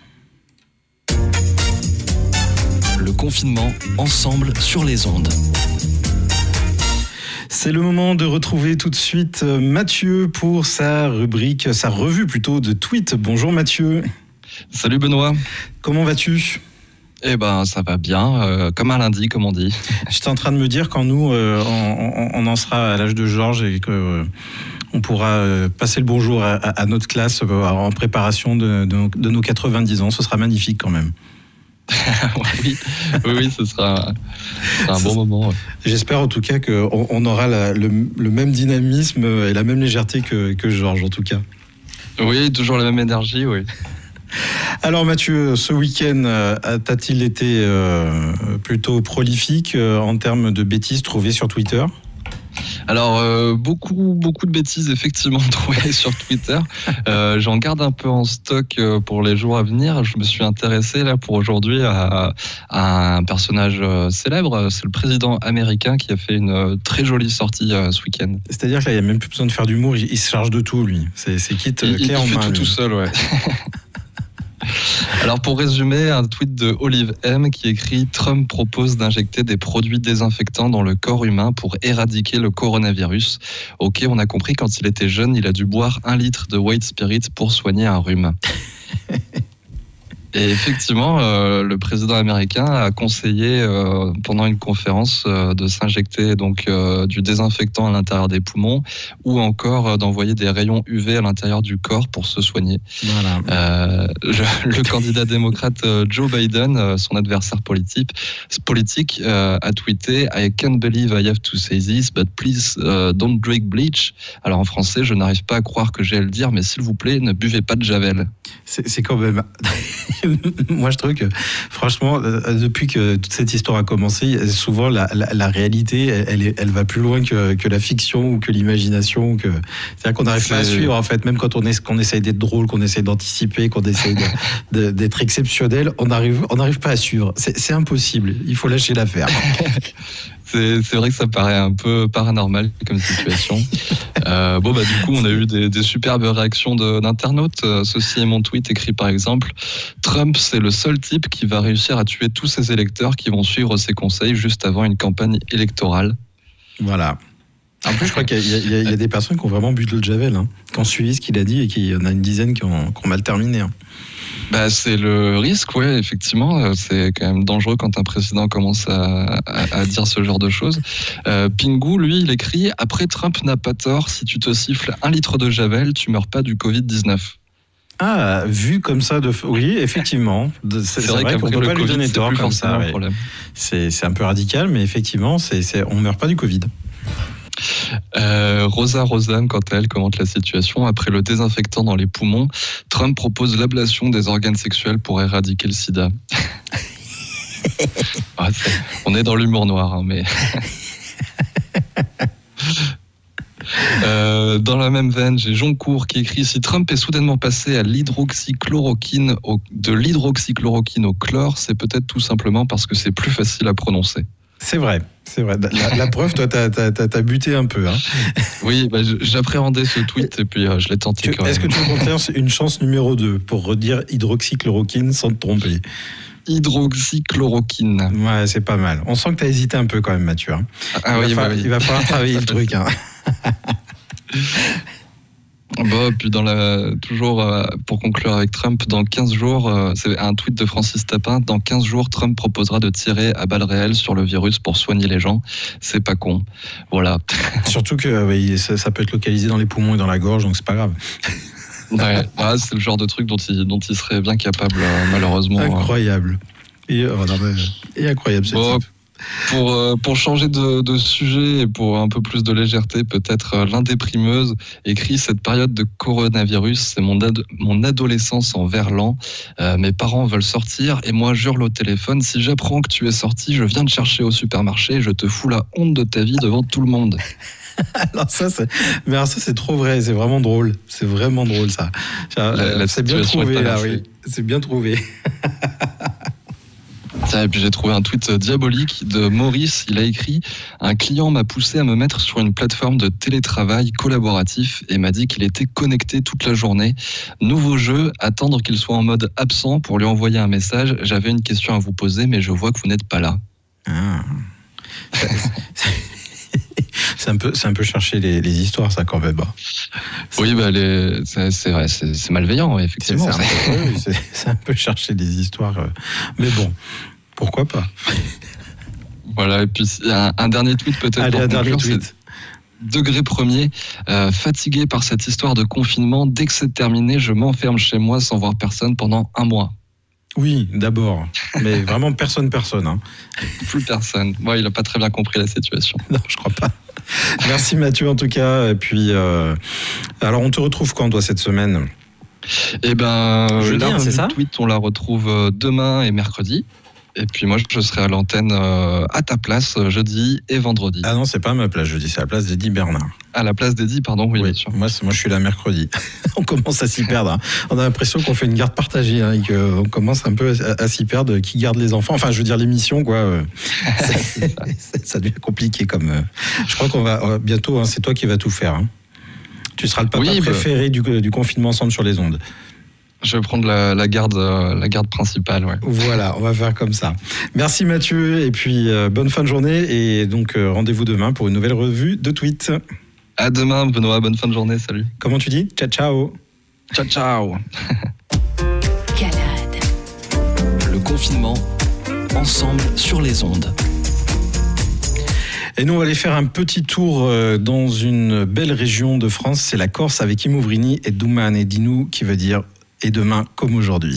Le confinement, ensemble sur les ondes. C'est le moment de retrouver tout de suite Mathieu pour sa rubrique, sa revue plutôt de tweets. Bonjour Mathieu. Salut Benoît. Comment vas-tu ? Eh ben, ça va bien, euh, comme un lundi, comme on dit. J'étais en train de me dire quand nous, euh, on, on en sera à l'âge de Georges et que euh, on pourra euh, passer le bonjour à, à notre classe euh, en préparation de, de, de nos quatre-vingt-dix ans. Ce sera magnifique quand même. oui, oui, oui, ce sera, ce sera un bon moment. Ouais. J'espère en tout cas qu'on on aura la, le, le même dynamisme et la même légèreté que, que Georges en tout cas. Oui, toujours la même énergie, oui. Alors Mathieu, ce week-end, a-t-il été euh, plutôt prolifique euh, en termes de bêtises trouvées sur Twitter ? Alors, euh, beaucoup, beaucoup de bêtises effectivement trouvées sur Twitter. Euh, j'en garde un peu en stock pour les jours à venir. Je me suis intéressé là pour aujourd'hui à, à un personnage célèbre. C'est le président américain qui a fait une très jolie sortie euh, ce week-end. C'est-à-dire qu'il n'y a même plus besoin de faire d'humour, il, il se charge de tout lui. C'est, c'est kit il, clé il en fait main. Tout, tout seul, ouais. Alors pour résumer, un tweet de Olive M qui écrit « Trump propose d'injecter des produits désinfectants dans le corps humain pour éradiquer le coronavirus. Ok, on a compris, quand il était jeune, il a dû boire un litre de White Spirit pour soigner un rhume. » Et effectivement, euh, le président américain a conseillé euh, pendant une conférence euh, de s'injecter donc euh, du désinfectant à l'intérieur des poumons ou encore euh, d'envoyer des rayons U V à l'intérieur du corps pour se soigner. Voilà. Euh, le, le candidat démocrate euh, Joe Biden, euh, son adversaire politique, politique euh, a tweeté « I can't believe I have to say this, but please uh, don't drink bleach ». Alors en français, je n'arrive pas à croire que j'ai à le dire, mais s'il vous plaît, ne buvez pas de javel. C'est, c'est quand même... Moi, je trouve que, franchement, depuis que toute cette histoire a commencé, souvent, la, la, la réalité, elle, est, elle va plus loin que, que la fiction ou que l'imagination. Que... C'est-à-dire qu'on n'arrive c'est... pas à suivre, en fait. Même quand on, est, qu'on essaye d'être drôle, qu'on essaye d'anticiper, qu'on essaye de, de, d'être exceptionnel, on n'arrive on n'arrive pas à suivre. C'est, c'est impossible. Il faut lâcher l'affaire. C'est, c'est vrai que ça paraît un peu paranormal comme situation. Euh, bon, bah, du coup, on a eu des, des superbes réactions de, d'internautes. Euh, ceci est mon tweet écrit par exemple. Trump, c'est le seul type qui va réussir à tuer tous ses électeurs qui vont suivre ses conseils juste avant une campagne électorale. Voilà. En plus, je crois qu'il y a, il y a, il y a des personnes qui ont vraiment bu de l'eau de javel, hein, qui ont suivi ce qu'il a dit et qu'il y en a une dizaine qui ont, qui ont mal terminé. Hein. Bah, c'est le risque, ouais, effectivement. C'est quand même dangereux quand un président commence à, à, à dire ce genre de choses. Euh, Pingu, lui, il écrit « Après, Trump n'a pas tort. Si tu te siffles un litre de javel, tu meurs pas du covid dix-neuf ». Ah, vu comme ça, de... oui, effectivement. C'est, c'est, c'est vrai, vrai qu'on ne peut pas lui donner tort comme ça. Ouais. C'est, c'est un peu radical, mais effectivement, c'est, c'est... on ne meurt pas du Covid. Euh, Rosa Rosan, quant à elle, commente la situation. Après le désinfectant dans les poumons, Trump propose l'ablation des organes sexuels pour éradiquer le sida. Ah, on est dans l'humour noir, hein, mais... Euh, dans la même veine, j'ai Joncourt qui écrit « Si Trump est soudainement passé à l'hydroxychloroquine, au, de l'hydroxychloroquine au chlore, c'est peut-être tout simplement parce que c'est plus facile à prononcer. » C'est vrai, c'est vrai. La, la preuve, toi, t'as, t'as, t'as buté un peu. Hein. Oui, bah, j'appréhendais ce tweet et puis euh, je l'ai tenté tu, quand est-ce même. Est-ce que tu veux faire une chance numéro deux pour redire hydroxychloroquine sans te tromper? Hydroxychloroquine. Ouais, c'est pas mal. On sent que t'as hésité un peu quand même, Mathieu. Hein. Ah, il, oui, va bah, falloir, oui. il va falloir travailler le truc. Hein. Bon, puis dans la, toujours euh, pour conclure avec Trump, dans quinze jours, euh, c'est un tweet de Francis Tapin, dans quinze jours, Trump proposera de tirer à balles réelles sur le virus pour soigner les gens. C'est pas con. Voilà. Surtout que oui, ça, ça peut être localisé dans les poumons et dans la gorge, donc c'est pas grave. Ouais, ah, c'est le genre de truc dont il, dont il serait bien capable, euh, malheureusement. Incroyable. Et, oh, non, mais, et incroyable, ce bon, type. Pour, euh, pour changer de, de sujet et pour un peu plus de légèreté, peut-être euh, l'indéprimeuse écrit « Cette période de coronavirus, c'est mon, ad- mon adolescence en verlan. Euh, mes parents veulent sortir et moi j'hurle au téléphone. Si j'apprends que tu es sorti, je viens te chercher au supermarché et je te fous la honte de ta vie devant tout le monde. » Alors ça, c'est... Mais alors ça, c'est trop vrai, c'est vraiment drôle. C'est vraiment drôle, ça. La, la c'est bien trouvé, là, oui. C'est bien trouvé. Tiens, et puis j'ai trouvé un tweet diabolique de Maurice. Il a écrit « Un client m'a poussé à me mettre sur une plateforme de télétravail collaboratif et m'a dit qu'il était connecté toute la journée. Nouveau jeu, attendre qu'il soit en mode absent pour lui envoyer un message. J'avais une question à vous poser, mais je vois que vous n'êtes pas là. Ah. » C'est un peu, c'est un peu chercher les, les histoires, ça, quand même. C'est... Oui, bah, les, c'est, c'est vrai, c'est, c'est malveillant, effectivement. C'est, c'est, un peu, oui, c'est, c'est un peu chercher des histoires. Mais bon, pourquoi pas? Voilà, et puis un, un dernier tweet peut-être. Allez, pour un conclure, dernier tweet. Degré premier, euh, fatigué par cette histoire de confinement, dès que c'est terminé, je m'enferme chez moi sans voir personne pendant un mois. Oui, d'abord. Mais vraiment personne, personne. Hein. Plus personne. Moi, il n'a pas très bien compris la situation. Non, je crois pas. Merci Mathieu, en tout cas. Et puis, euh... alors, on te retrouve quand, toi, cette semaine? Eh ben, jeudi, la hein, c'est ça? Tweet, on la retrouve demain et mercredi. Et puis moi, je serai à l'antenne euh, à ta place jeudi et vendredi. Ah non, c'est pas à ma place jeudi, c'est à la place d'Eddie Bernard. À la place d'Eddie, pardon, oui, oui bien sûr. Moi, moi, je suis là mercredi. On commence à s'y perdre. Hein. On a l'impression qu'on fait une garde partagée hein, et qu'on commence un peu à, à s'y perdre. Qui garde les enfants? Enfin, je veux dire l'émission, quoi. ça, ça devient compliqué comme. Euh, je crois qu'on va bientôt. Hein, c'est toi qui vas tout faire. Hein. Tu seras le papa oui, préféré bah... du, du confinement ensemble sur les ondes. Je vais prendre la, la, garde, la garde principale. Ouais. Voilà, on va faire comme ça. Merci Mathieu, et puis euh, bonne fin de journée. Et donc, euh, rendez-vous demain pour une nouvelle revue de tweets. À demain, Benoît. Bonne fin de journée. Salut. Comment tu dis? Ciao, ciao. Ciao, ciao. Calade. Le confinement, ensemble sur les ondes. Et nous, on va aller faire un petit tour dans une belle région de France. C'est la Corse avec Imouvrini et Douman et Dinou, qui veut dire « et demain comme aujourd'hui ».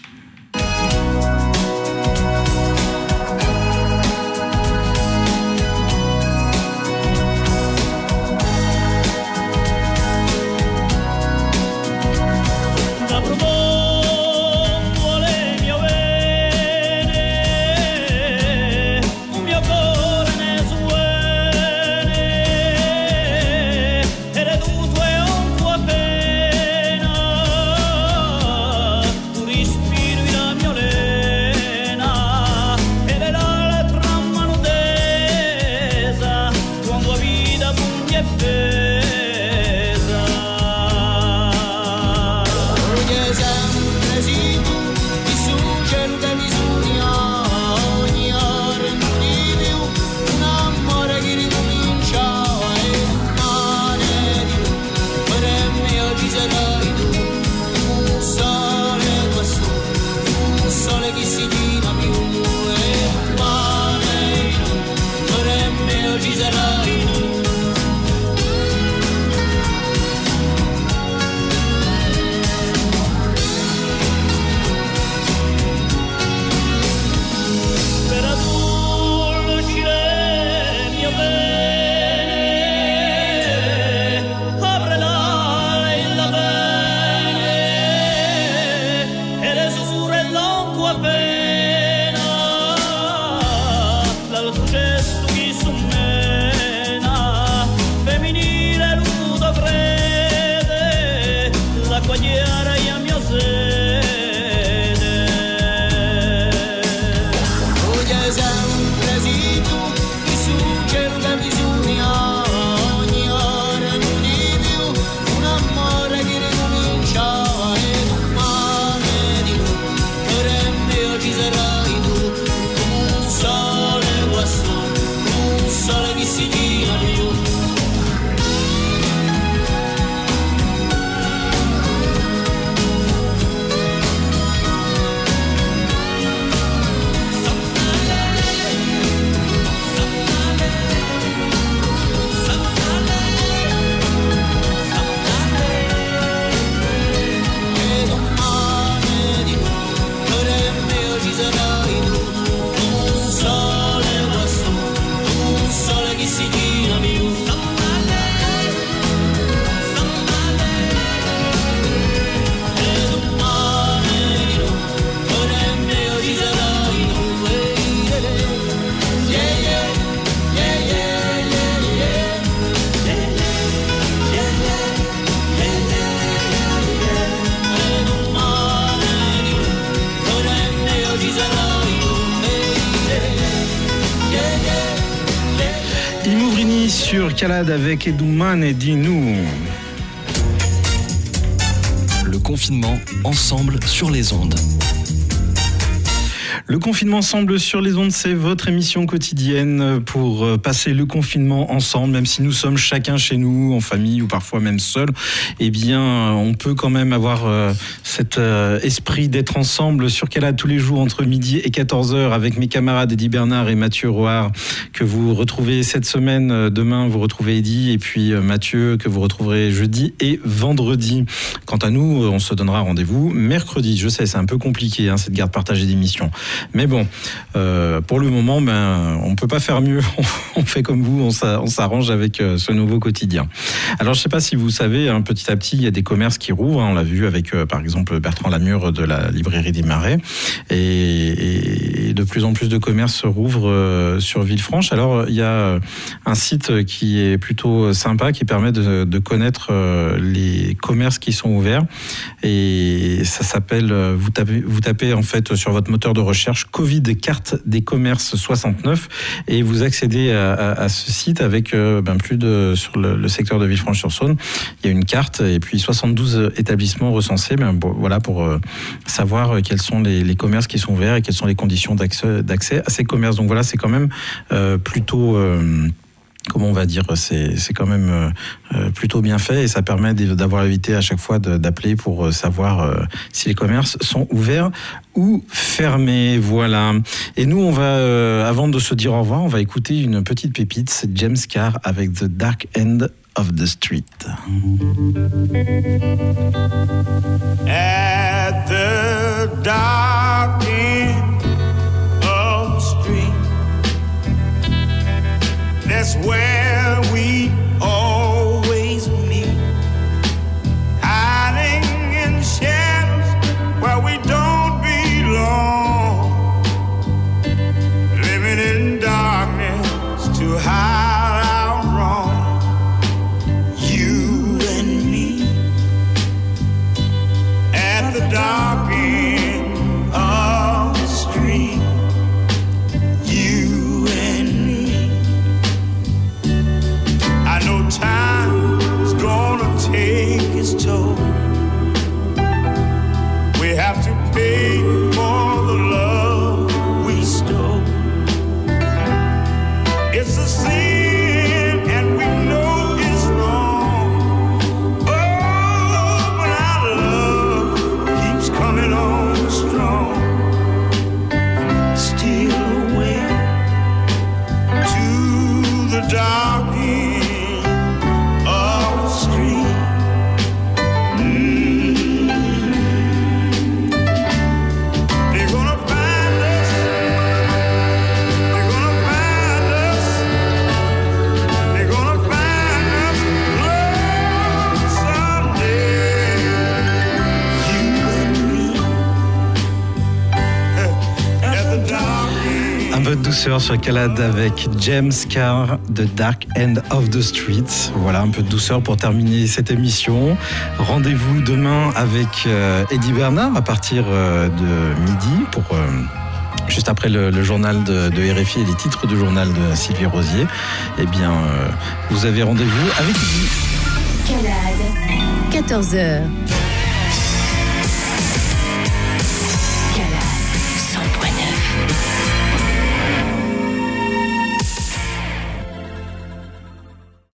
Sur Calade avec Edouman et Dinou. Le confinement, ensemble sur les ondes. Le confinement ensemble sur les ondes, c'est votre émission quotidienne pour passer le confinement ensemble, même si nous sommes chacun chez nous, en famille ou parfois même seul. Eh bien, on peut quand même avoir euh, cet euh, esprit d'être ensemble sur Calade tous les jours entre midi et quatorze heures avec mes camarades Eddy Bernard et Mathieu Roard que vous retrouvez cette semaine. Demain, vous retrouvez Eddy et puis Mathieu que vous retrouverez jeudi et vendredi. Quant à nous, on se donnera rendez-vous mercredi. Je sais, c'est un peu compliqué hein, cette garde partagée d'émissions. Mais bon, euh, pour le moment, ben, on ne peut pas faire mieux. On fait comme vous, on s'arrange avec euh, ce nouveau quotidien. Alors, je ne sais pas si vous savez, hein, petit à petit, il y a des commerces qui rouvrent. Hein, on l'a vu avec, euh, par exemple, Bertrand Lamure de la librairie des Marais. Et, et de plus en plus de commerces rouvrent euh, sur Villefranche. Alors, il y a un site qui est plutôt sympa, qui permet de, de connaître euh, les commerces qui sont ouverts. Et ça s'appelle, vous tapez, vous tapez en fait sur votre moteur de recherche Covid carte des commerces soixante-neuf et vous accédez à, à, à ce site avec euh, ben, plus de sur le, le secteur de Villefranche-sur-Saône. Il y a une carte et puis soixante-douze établissements recensés. Ben, bon, voilà pour euh, savoir quels sont les, les commerces qui sont ouverts et quelles sont les conditions d'accès, d'accès à ces commerces. Donc voilà, c'est quand même euh, plutôt euh, comment on va dire, c'est, c'est quand même euh, plutôt bien fait et ça permet d'avoir évité à chaque fois de, d'appeler pour savoir euh, si les commerces sont ouverts ou fermés. Voilà. Et nous, on va, euh, avant de se dire au revoir, on va écouter une petite pépite, c'est James Carr avec The Dark End of the Street. At the dark end of the street, that's where we always meet, hiding in shadows where we don't belong, living in darkness to hide our wrong. You and me at the dark end of the street. You and me. I know time's gonna take its toll. We have to pay for the love we stole. It's a sin and we know it's wrong. Oh, but our love keeps coming on strong. Still away to the dark end of the street. Mm. They're gonna find us. They're gonna find us. They're gonna find us alone someday. You and me at the dark end. Un peu de douceur sur Calade avec James Carr, The Dark End of the Street. Voilà, un peu de douceur pour terminer cette émission. Rendez-vous demain avec euh, Eddie Bernard à partir euh, de midi pour euh, juste après le, le journal de, de R F I et les titres du journal de Sylvie Rosier. Eh bien, euh, vous avez rendez-vous avec Eddie. Calade, quatorze heures.